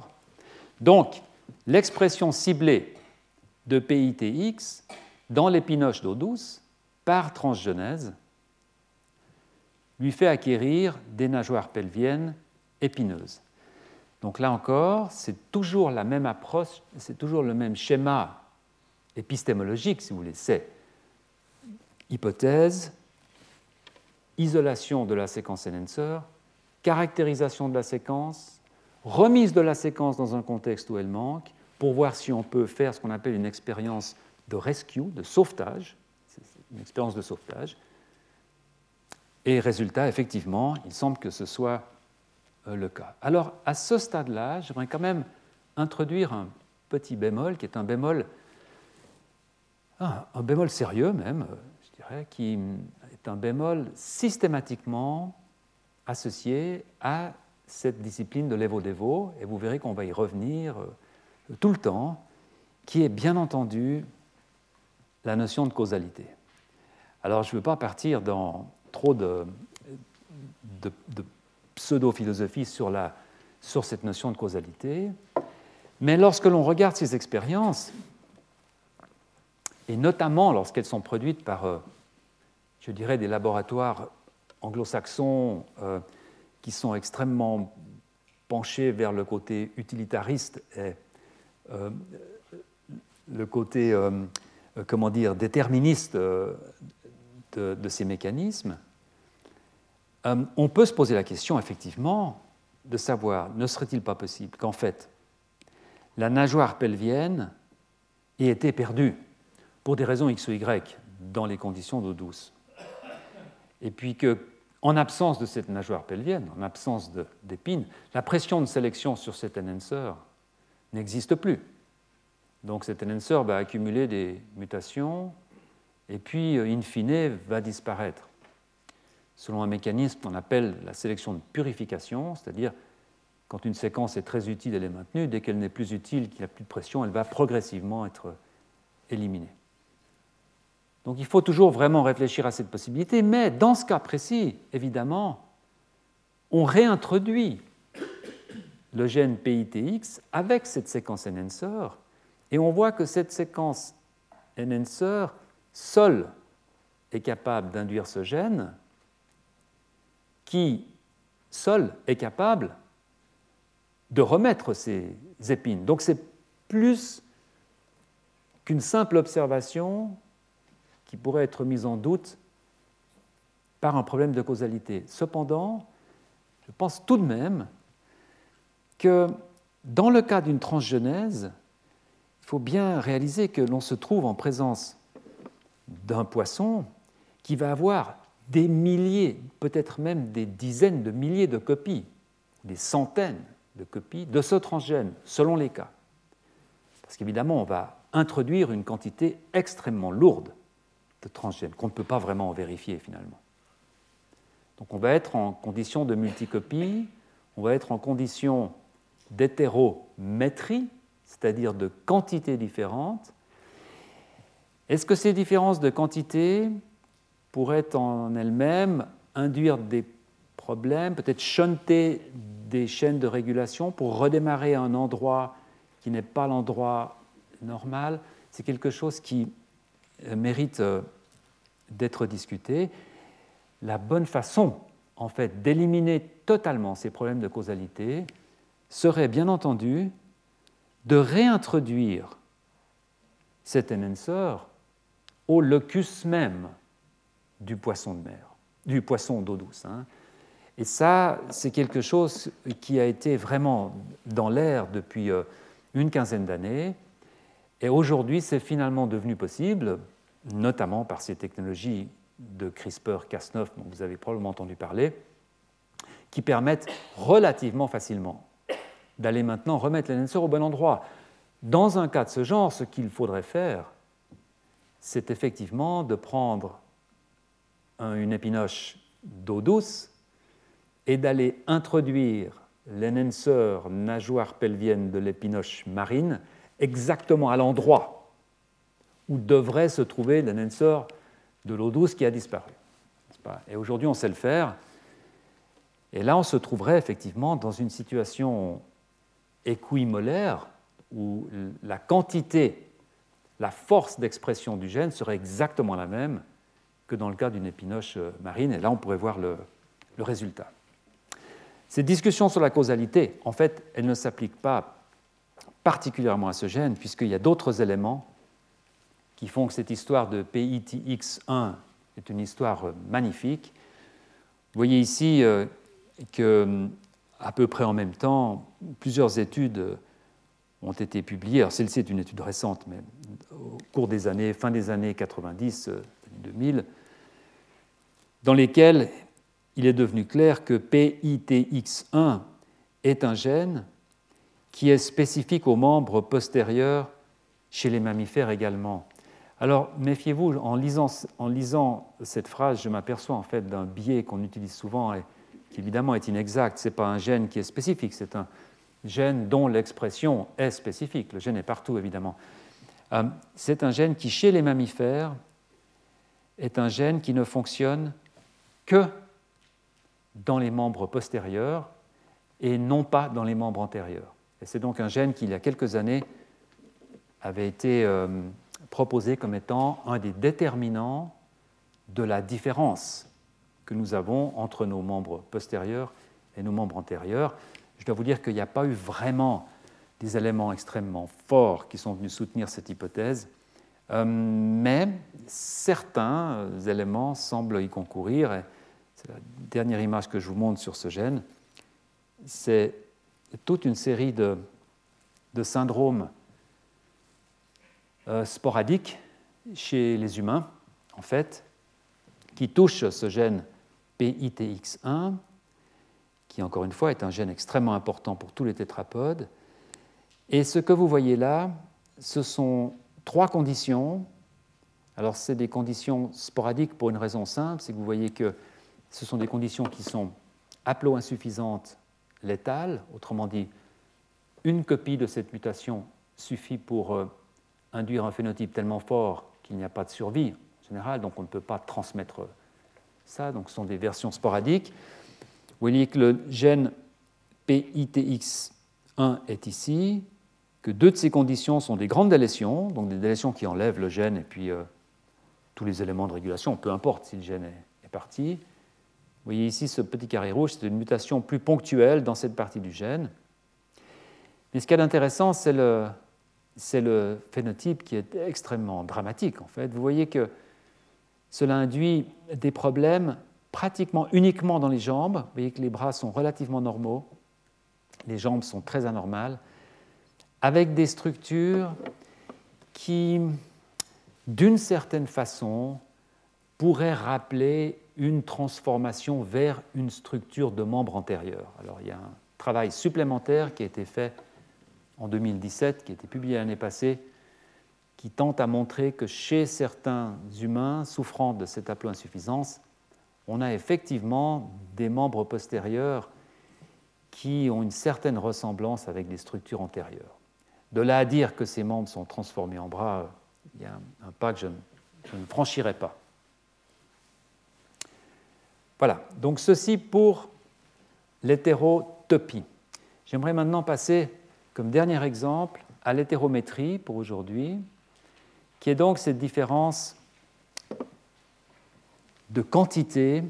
Donc, l'expression ciblée de P I T X dans l'épinoche d'eau douce, par transgenèse, lui fait acquérir des nageoires pelviennes épineuses. Donc là encore, c'est toujours la même approche, c'est toujours le même schéma épistémologique, si vous voulez. C'est hypothèse, isolation de la séquence enhancer, caractérisation de la séquence, remise de la séquence dans un contexte où elle manque, pour voir si on peut faire ce qu'on appelle une expérience de rescue, de sauvetage, c'est une expérience de sauvetage. Et résultat, effectivement, il semble que ce soit le cas. Alors, à ce stade-là, j'aimerais quand même introduire un petit bémol, qui est un bémol, un bémol sérieux même, je dirais, qui est un bémol systématiquement associé à cette discipline de l'Evo-Devo, et vous verrez qu'on va y revenir tout le temps, qui est bien entendu la notion de causalité. Alors, je ne veux pas partir dans trop de, de, de pseudo-philosophie sur, la, sur cette notion de causalité, mais lorsque l'on regarde ces expériences, et notamment lorsqu'elles sont produites par, euh, je dirais, des laboratoires anglo-saxons euh, qui sont extrêmement penchés vers le côté utilitariste et euh, le côté, euh, comment dire, déterministe euh, de, de ces mécanismes, euh, on peut se poser la question, effectivement, de savoir, ne serait-il pas possible qu'en fait, la nageoire pelvienne ait été perdue pour des raisons X ou Y dans les conditions d'eau douce, et puis qu'en absence de cette nageoire pelvienne, en absence de, d'épine, la pression de sélection sur cet enhancer n'existe plus. Donc cet enhancer va accumuler des mutations et puis, in fine, va disparaître selon un mécanisme qu'on appelle la sélection de purification, c'est-à-dire quand une séquence est très utile, elle est maintenue, dès qu'elle n'est plus utile, qu'il n'y a plus de pression, elle va progressivement être éliminée. Donc il faut toujours vraiment réfléchir à cette possibilité, mais dans ce cas précis, évidemment, on réintroduit le gène P I T X avec cette séquence enhancer, et on voit que cette séquence enhancer seule est capable d'induire ce gène, qui seul est capable de remettre ces épines. Donc c'est plus qu'une simple observation qui pourrait être mise en doute par un problème de causalité. Cependant, je pense tout de même que dans le cas d'une transgenèse, il faut bien réaliser que l'on se trouve en présence d'un poisson qui va avoir des milliers, peut-être même des dizaines de milliers de copies, des centaines de copies de ce transgène, selon les cas. Parce qu'évidemment, on va introduire une quantité extrêmement lourde de transgènes qu'on ne peut pas vraiment vérifier finalement. Donc on va être en condition de multicopie, on va être en condition d'hétérométrie, c'est-à-dire de quantités différentes. Est-ce que ces différences de quantité pourraient en elles-mêmes induire des problèmes, peut-être shunter des chaînes de régulation pour redémarrer à un endroit qui n'est pas l'endroit normal? C'est quelque chose qui mérite d'être discuté. La bonne façon, en fait, d'éliminer totalement ces problèmes de causalité serait, bien entendu, de réintroduire cet enhancer au locus même du poisson de mer, du poisson d'eau douce. Hein. Et ça, c'est quelque chose qui a été vraiment dans l'air depuis une quinzaine d'années. Et aujourd'hui, c'est finalement devenu possible, notamment par ces technologies de CRISPR Cas neuf dont vous avez probablement entendu parler, qui permettent relativement facilement d'aller maintenant remettre l'enhancer au bon endroit. Dans un cas de ce genre, ce qu'il faudrait faire, c'est effectivement de prendre une épinoche d'eau douce est d'aller introduire l'enhancer nageoire pelvienne de l'épinoche marine exactement à l'endroit où devrait se trouver l'enhancer de l'eau douce qui a disparu. Et aujourd'hui, on sait le faire. Et là, on se trouverait effectivement dans une situation équimolaire où la quantité, la force d'expression du gène serait exactement la même que dans le cas d'une épinoche marine. Et là, on pourrait voir le, le résultat. Cette discussion sur la causalité, en fait, elle ne s'applique pas particulièrement à ce gène, puisqu'il y a d'autres éléments qui font que cette histoire de P I T X un est une histoire magnifique. Vous voyez ici qu'à peu près en même temps, plusieurs études ont été publiées. Alors celle-ci est une étude récente, mais au cours des années, fin des années quatre-vingt-dix, deux mille, dans lesquelles il est devenu clair que P I T X un est un gène qui est spécifique aux membres postérieurs chez les mammifères également. Alors, méfiez-vous, en lisant, en lisant cette phrase, je m'aperçois en fait d'un biais qu'on utilise souvent et qui évidemment est inexact. Ce n'est pas un gène qui est spécifique, c'est un gène dont l'expression est spécifique. Le gène est partout, évidemment. Euh, c'est un gène qui, chez les mammifères, est un gène qui ne fonctionne que dans les membres postérieurs et non pas dans les membres antérieurs. Et c'est donc un gène qui, il y a quelques années, avait été euh, proposé comme étant un des déterminants de la différence que nous avons entre nos membres postérieurs et nos membres antérieurs. Je dois vous dire qu'il n'y a pas eu vraiment des éléments extrêmement forts qui sont venus soutenir cette hypothèse, euh, mais certains éléments semblent y concourir. Et c'est la dernière image que je vous montre sur ce gène. C'est toute une série de, de syndromes euh, sporadiques chez les humains, en fait, qui touchent ce gène P I T X un, qui, encore une fois, est un gène extrêmement important pour tous les tétrapodes. Et ce que vous voyez là, ce sont trois conditions. Alors, c'est des conditions sporadiques pour une raison simple, c'est que vous voyez que ce sont des conditions qui sont haploinsuffisantes létales, autrement dit, une copie de cette mutation suffit pour euh, induire un phénotype tellement fort qu'il n'y a pas de survie en général, donc on ne peut pas transmettre ça, donc ce sont des versions sporadiques. Vous voyez que le gène P I T X un est ici, que deux de ces conditions sont des grandes délétions, donc des délétions qui enlèvent le gène et puis euh, tous les éléments de régulation, peu importe si le gène est, est parti. Vous voyez ici ce petit carré rouge, c'est une mutation plus ponctuelle dans cette partie du gène. Mais ce qu'il y a d'intéressant, c'est le, c'est le phénotype qui est extrêmement dramatique, en fait. Vous voyez que cela induit des problèmes pratiquement uniquement dans les jambes. Vous voyez que les bras sont relativement normaux, les jambes sont très anormales, avec des structures qui, d'une certaine façon, pourraient rappeler une transformation vers une structure de membre antérieur. Alors, il y a un travail supplémentaire qui a été fait en deux mille dix-sept, qui a été publié l'année passée, qui tente à montrer que chez certains humains souffrant de cette haploinsuffisance, on a effectivement des membres postérieurs qui ont une certaine ressemblance avec des structures antérieures. De là à dire que ces membres sont transformés en bras, il y a un, un pas que je ne, je ne franchirai pas. Voilà, donc ceci pour l'hétérotopie. J'aimerais maintenant passer, comme dernier exemple, à l'hétérométrie pour aujourd'hui, qui est donc cette différence de quantité,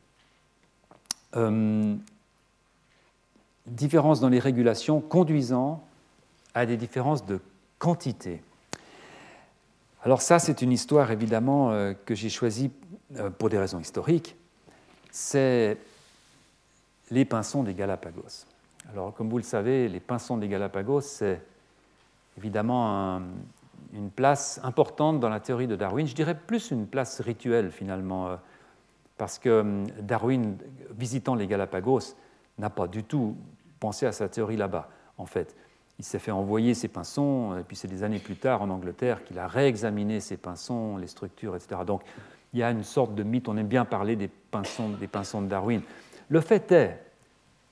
euh, différence dans les régulations conduisant à des différences de quantité. Alors ça, c'est une histoire évidemment euh, que j'ai choisie euh, pour des raisons historiques. C'est les pinsons des Galapagos. Alors, comme vous le savez, les pinsons des Galapagos, c'est évidemment un, une place importante dans la théorie de Darwin. Je dirais plus une place rituelle, finalement, parce que Darwin, visitant les Galapagos, n'a pas du tout pensé à sa théorie là-bas, en fait. Il s'est fait envoyer ces pinsons, et puis c'est des années plus tard, en Angleterre, qu'il a réexaminé ces pinsons, les structures, et cetera. Donc, il y a une sorte de mythe, on aime bien parler des pinsons, des pinsons de Darwin. Le fait est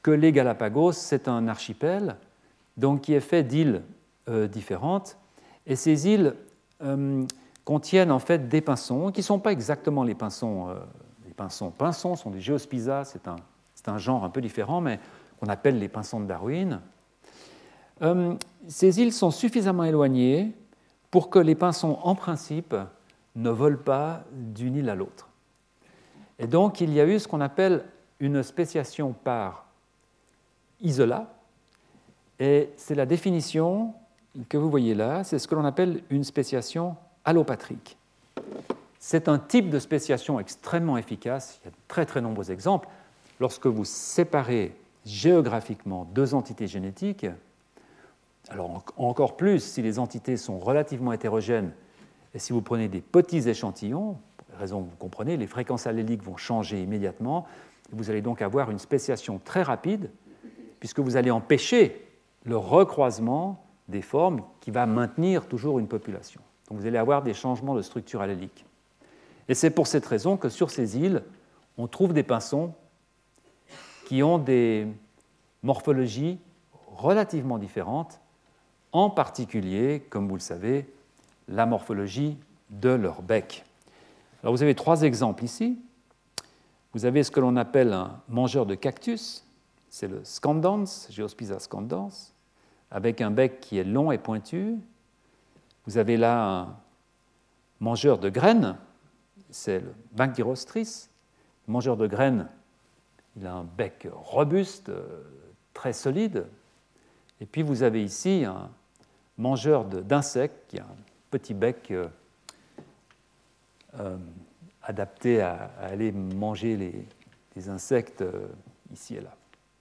que les Galapagos, c'est un archipel donc, qui est fait d'îles euh, différentes. Et ces îles euh, contiennent en fait des pinsons qui ne sont pas exactement les pinsons. Euh, les pinsons pinsons sont des Geospiza, c'est un, c'est un genre un peu différent, mais qu'on appelle les pinsons de Darwin. Euh, ces îles sont suffisamment éloignées pour que les pinsons, en principe, ne volent pas d'une île à l'autre. Et donc, il y a eu ce qu'on appelle une spéciation par isolat, et c'est la définition que vous voyez là, c'est ce que l'on appelle une spéciation allopatrique. C'est un type de spéciation extrêmement efficace, il y a de très très nombreux exemples. Lorsque vous séparez géographiquement deux entités génétiques, alors encore plus si les entités sont relativement hétérogènes, et si vous prenez des petits échantillons, pour les raisons que vous comprenez, les fréquences alléliques vont changer immédiatement, et vous allez donc avoir une spéciation très rapide, puisque vous allez empêcher le recroisement des formes qui va maintenir toujours une population. Donc vous allez avoir des changements de structure allélique. Et c'est pour cette raison que sur ces îles, on trouve des pinsons qui ont des morphologies relativement différentes, en particulier, comme vous le savez, la morphologie de leur bec. Alors vous avez trois exemples ici. Vous avez ce que l'on appelle un mangeur de cactus, c'est le scandans, Geospiza scandans, avec un bec qui est long et pointu. Vous avez là un mangeur de graines, c'est le Bankyrostris. Le mangeur de graines, il a un bec robuste, très solide. Et puis vous avez ici un mangeur d'insectes qui a un petit bec euh, euh, adapté à, à aller manger les, les insectes euh, ici et là.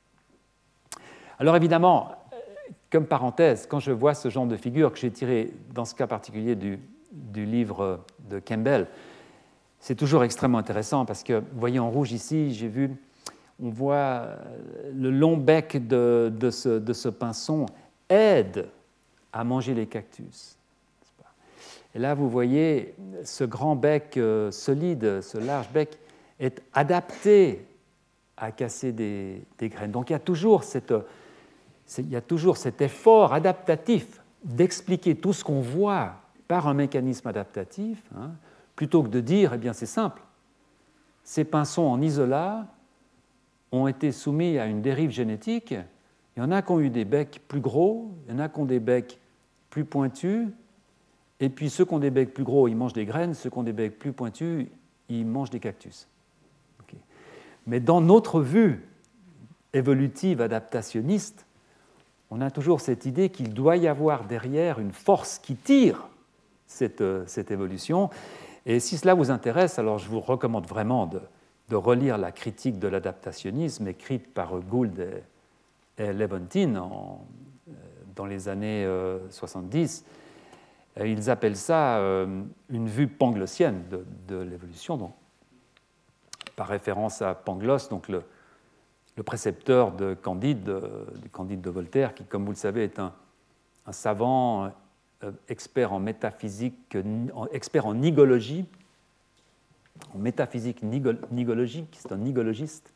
Alors évidemment, comme parenthèse, quand je vois ce genre de figure que j'ai tiré dans ce cas particulier du, du livre de Campbell, c'est toujours extrêmement intéressant parce que, vous voyez en rouge ici, j'ai vu, on voit le long bec de, de, ce, de ce pinson aide à manger les cactus. Et là, vous voyez, ce grand bec euh, solide, ce large bec, est adapté à casser des, des graines. Donc il y a toujours cette... Il y a toujours cet effort adaptatif d'expliquer tout ce qu'on voit par un mécanisme adaptatif, hein, plutôt que de dire, eh bien c'est simple, ces pinsons en isolat ont été soumis à une dérive génétique, il y en a qui ont eu des becs plus gros, il y en a qui ont des becs plus pointus, et puis ceux qui ont des becs plus gros, ils mangent des graines, ceux qui ont des becs plus pointus, ils mangent des cactus. Okay. Mais dans notre vue évolutive adaptationniste, on a toujours cette idée qu'il doit y avoir derrière une force qui tire cette, cette évolution. Et si cela vous intéresse, alors je vous recommande vraiment de, de relire la critique de l'adaptationnisme écrite par Gould et, et Levontin en, dans les années soixante-dix. Ils appellent ça une vue panglossienne de, de l'évolution, donc, par référence à Pangloss, donc le le précepteur de Candide, du Candide de Voltaire, qui, comme vous le savez, est un, un savant euh, expert en métaphysique, expert en nigologie, en métaphysique nigologique, c'est un nigologiste.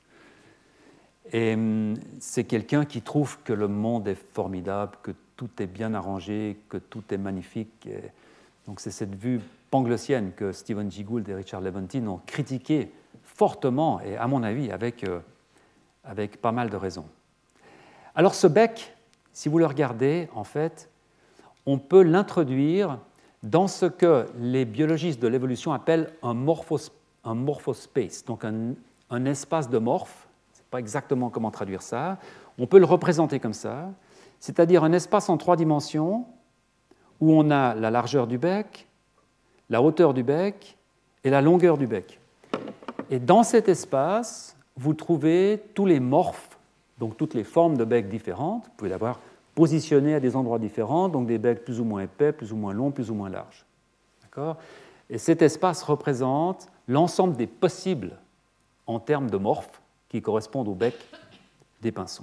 Et c'est quelqu'un qui trouve que le monde est formidable, que tout est bien arrangé, que tout est magnifique. Et donc c'est cette vue panglossienne que Stephen Jay Gould et Richard Levontin ont critiquée fortement, et à mon avis, avec... Euh, avec pas mal de raisons. Alors ce bec, si vous le regardez, en fait, on peut l'introduire dans ce que les biologistes de l'évolution appellent un, morphos, un morphospace, donc un, un espace de morphe. Je ne sais pas exactement comment traduire ça. On peut le représenter comme ça, c'est-à-dire un espace en trois dimensions où on a la largeur du bec, la hauteur du bec et la longueur du bec. Et dans cet espace, vous trouvez tous les morphes, donc toutes les formes de becs différentes. Vous pouvez l'avoir positionné à des endroits différents, donc des becs plus ou moins épais, plus ou moins longs, plus ou moins larges. D'accord ? Et cet espace représente l'ensemble des possibles en termes de morphes qui correspondent au bec des pinsons.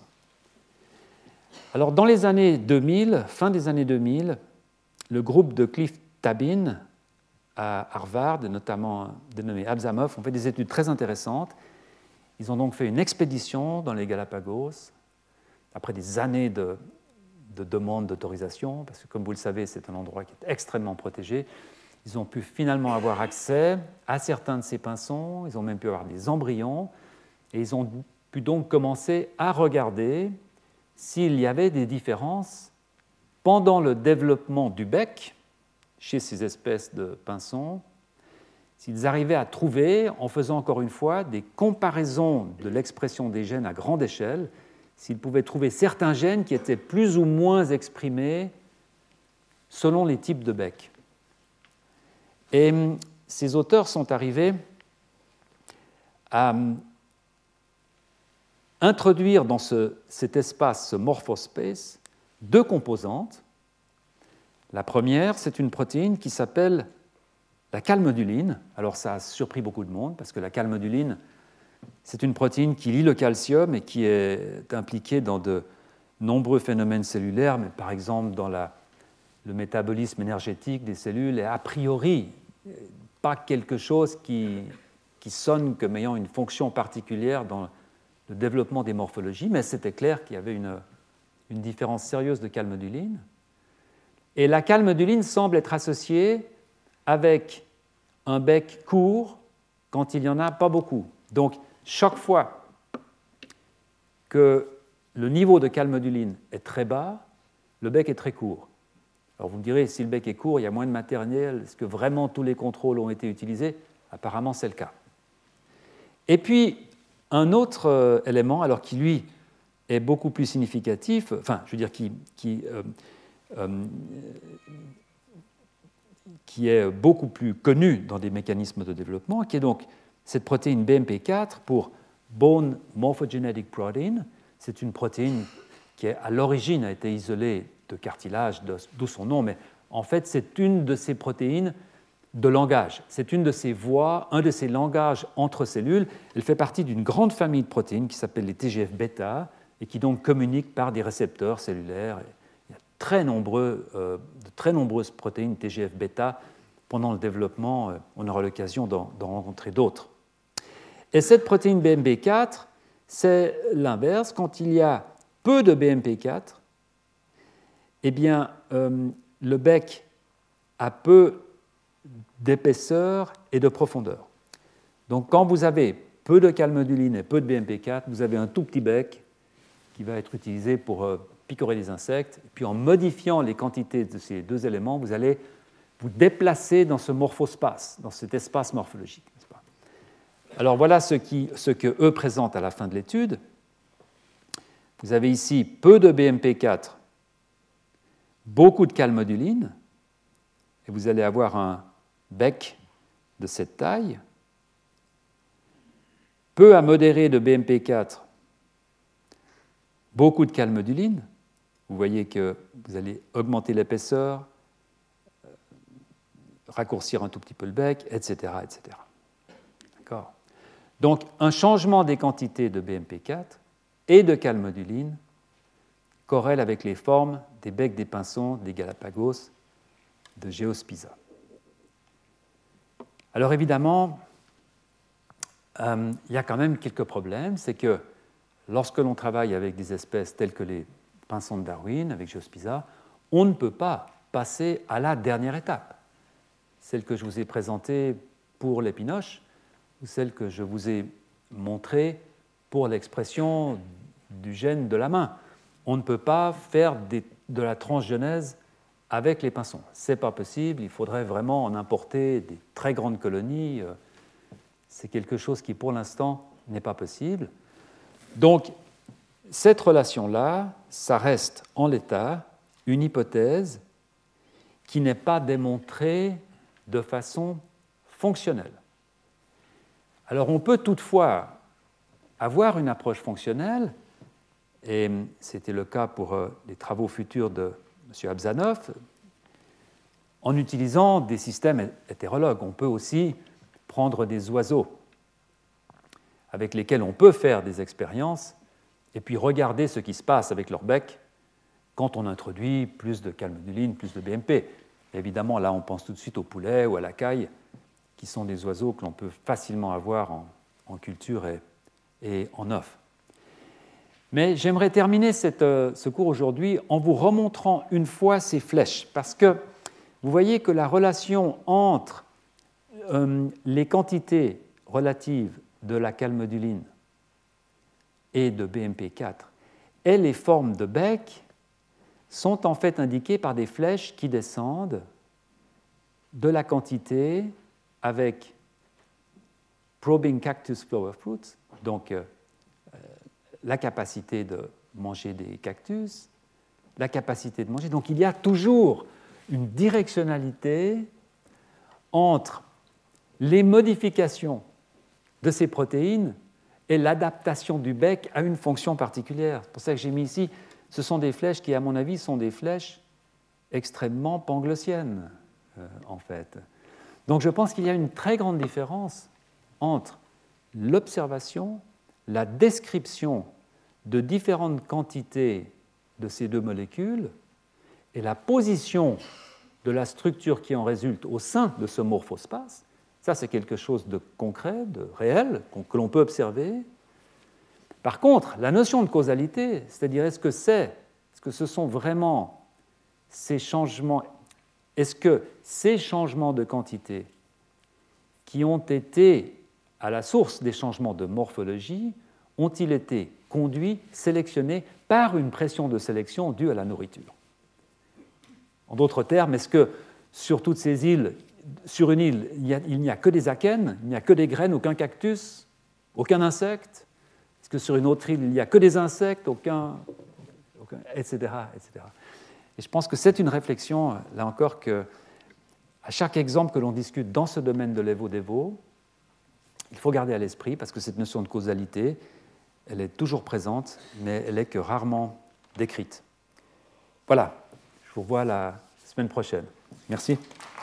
Alors, dans les années deux mille, fin des années deux mille, le groupe de Cliff Tabin à Harvard, notamment dénommé Absamov, ont fait des études très intéressantes. Ils ont donc fait une expédition dans les Galapagos après des années de, de demandes d'autorisation, parce que comme vous le savez, c'est un endroit qui est extrêmement protégé. Ils ont pu finalement avoir accès à certains de ces pinsons, ils ont même pu avoir des embryons, et ils ont pu donc commencer à regarder s'il y avait des différences pendant le développement du bec chez ces espèces de pinsons, s'ils arrivaient à trouver, en faisant encore une fois des comparaisons de l'expression des gènes à grande échelle, s'ils pouvaient trouver certains gènes qui étaient plus ou moins exprimés selon les types de bec. Et ces auteurs sont arrivés à introduire dans ce, cet espace, ce morphospace, deux composantes. La première, c'est une protéine qui s'appelle la calmoduline. Alors ça a surpris beaucoup de monde, parce que la calmoduline, c'est une protéine qui lie le calcium et qui est impliquée dans de nombreux phénomènes cellulaires, mais par exemple dans la, le métabolisme énergétique des cellules, et a priori, pas quelque chose qui, qui sonne comme ayant une fonction particulière dans le développement des morphologies, mais c'était clair qu'il y avait une, une différence sérieuse de calmoduline. Et la calmoduline semble être associée avec un bec court quand il n'y en a pas beaucoup. Donc, chaque fois que le niveau de calmoduline est très bas, le bec est très court. Alors vous me direz, si le bec est court, il y a moins de matériel, est-ce que vraiment tous les contrôles ont été utilisés? Apparemment, c'est le cas. Et puis, un autre euh, élément, alors qui lui est beaucoup plus significatif, enfin, je veux dire, qui, qui, euh, euh, qui est beaucoup plus connu dans des mécanismes de développement, qui est donc cette protéine B M P quatre pour Bone Morphogenetic Protein. C'est une protéine qui, à l'origine, a été isolée de cartilage, d'où son nom, mais en fait, c'est une de ces protéines de langage. C'est une de ces voies, un de ces langages entre cellules. Elle fait partie d'une grande famille de protéines qui s'appelle les T G F bêta et qui donc communiquent par des récepteurs cellulaires. Il y a très nombreux, euh, de très nombreuses protéines T G F bêta. Pendant le développement, euh, on aura l'occasion d'en, d'en rencontrer d'autres. Et cette protéine B M P quatre, c'est l'inverse. Quand il y a peu de B M P quatre, eh bien, euh, le bec a peu d'épaisseur et de profondeur. Donc, quand vous avez peu de calmoduline et peu de B M P quatre, vous avez un tout petit bec qui va être utilisé pour euh, picorer des insectes. Et puis, en modifiant les quantités de ces deux éléments, vous allez vous déplacer dans ce morphospace, dans cet espace morphologique. N'est-ce pas? Alors, voilà ce, qui, ce que eux présentent à la fin de l'étude. Vous avez ici peu de B M P quatre, beaucoup de calmoduline, et vous allez avoir un bec de cette taille, peu à modéré de B M P quatre, beaucoup de calmoduline. Vous voyez que vous allez augmenter l'épaisseur, raccourcir un tout petit peu le bec, et cetera, et cetera. D'accord ? Donc, un changement des quantités de B M P quatre et de calmoduline corrèle avec les formes des becs des pinsons des Galapagos de Geospiza. Alors évidemment, euh, il y a quand même quelques problèmes. C'est que lorsque l'on travaille avec des espèces telles que les pinsons de Darwin, avec Geospiza, on ne peut pas passer à la dernière étape, celle que je vous ai présentée pour l'épinoche, ou celle que je vous ai montrée pour l'expression du gène de la main. On ne peut pas faire des, de la transgenèse avec les pinsons. Ce n'est pas possible, il faudrait vraiment en importer des très grandes colonies. C'est quelque chose qui, pour l'instant, n'est pas possible. Donc, cette relation-là, ça reste en l'état une hypothèse qui n'est pas démontrée de façon fonctionnelle. Alors, on peut toutefois avoir une approche fonctionnelle, et c'était le cas pour les travaux futurs de M. Abzanov, en utilisant des systèmes hétérologues. On peut aussi prendre des oiseaux avec lesquels on peut faire des expériences et puis regarder ce qui se passe avec leur bec quand on introduit plus de calmoduline, plus de B M P. Et évidemment, là, on pense tout de suite au poulet ou à la caille, qui sont des oiseaux que l'on peut facilement avoir en, en culture et, et en œuf. Mais j'aimerais terminer cette, euh, ce cours aujourd'hui en vous remontrant une fois ces flèches, parce que vous voyez que la relation entre euh, les quantités relatives de la calmoduline et de B M P quatre et les formes de Beck sont en fait indiquées par des flèches qui descendent de la quantité avec probing cactus flower fruits, donc euh, la capacité de manger des cactus, la capacité de manger. Donc il y a toujours une directionnalité entre les modifications de ces protéines et l'adaptation du bec à une fonction particulière. C'est pour ça que j'ai mis ici, ce sont des flèches qui, à mon avis, sont des flèches extrêmement panglossiennes, euh, en fait. Donc je pense qu'il y a une très grande différence entre l'observation, la description de différentes quantités de ces deux molécules et la position de la structure qui en résulte au sein de ce morphospace. Ça, c'est quelque chose de concret, de réel, que l'on peut observer. Par contre, la notion de causalité, c'est-à-dire est-ce que c'est, est-ce que ce sont vraiment ces changements, est-ce que ces changements de quantité qui ont été à la source des changements de morphologie ont-ils été conduits, sélectionnés par une pression de sélection due à la nourriture? En d'autres termes, est-ce que sur toutes ces îles, sur une île, il, y a, il n'y a que des akènes, il n'y a que des graines, aucun cactus, aucun insecte? Est-ce que sur une autre île, il n'y a que des insectes, aucun, aucun et cetera, et cetera. Et je pense que c'est une réflexion, là encore, que à chaque exemple que l'on discute dans ce domaine de l'Evo-Devo, il faut garder à l'esprit, parce que cette notion de causalité, elle est toujours présente, mais elle n'est que rarement décrite. Voilà, je vous revois la semaine prochaine. Merci.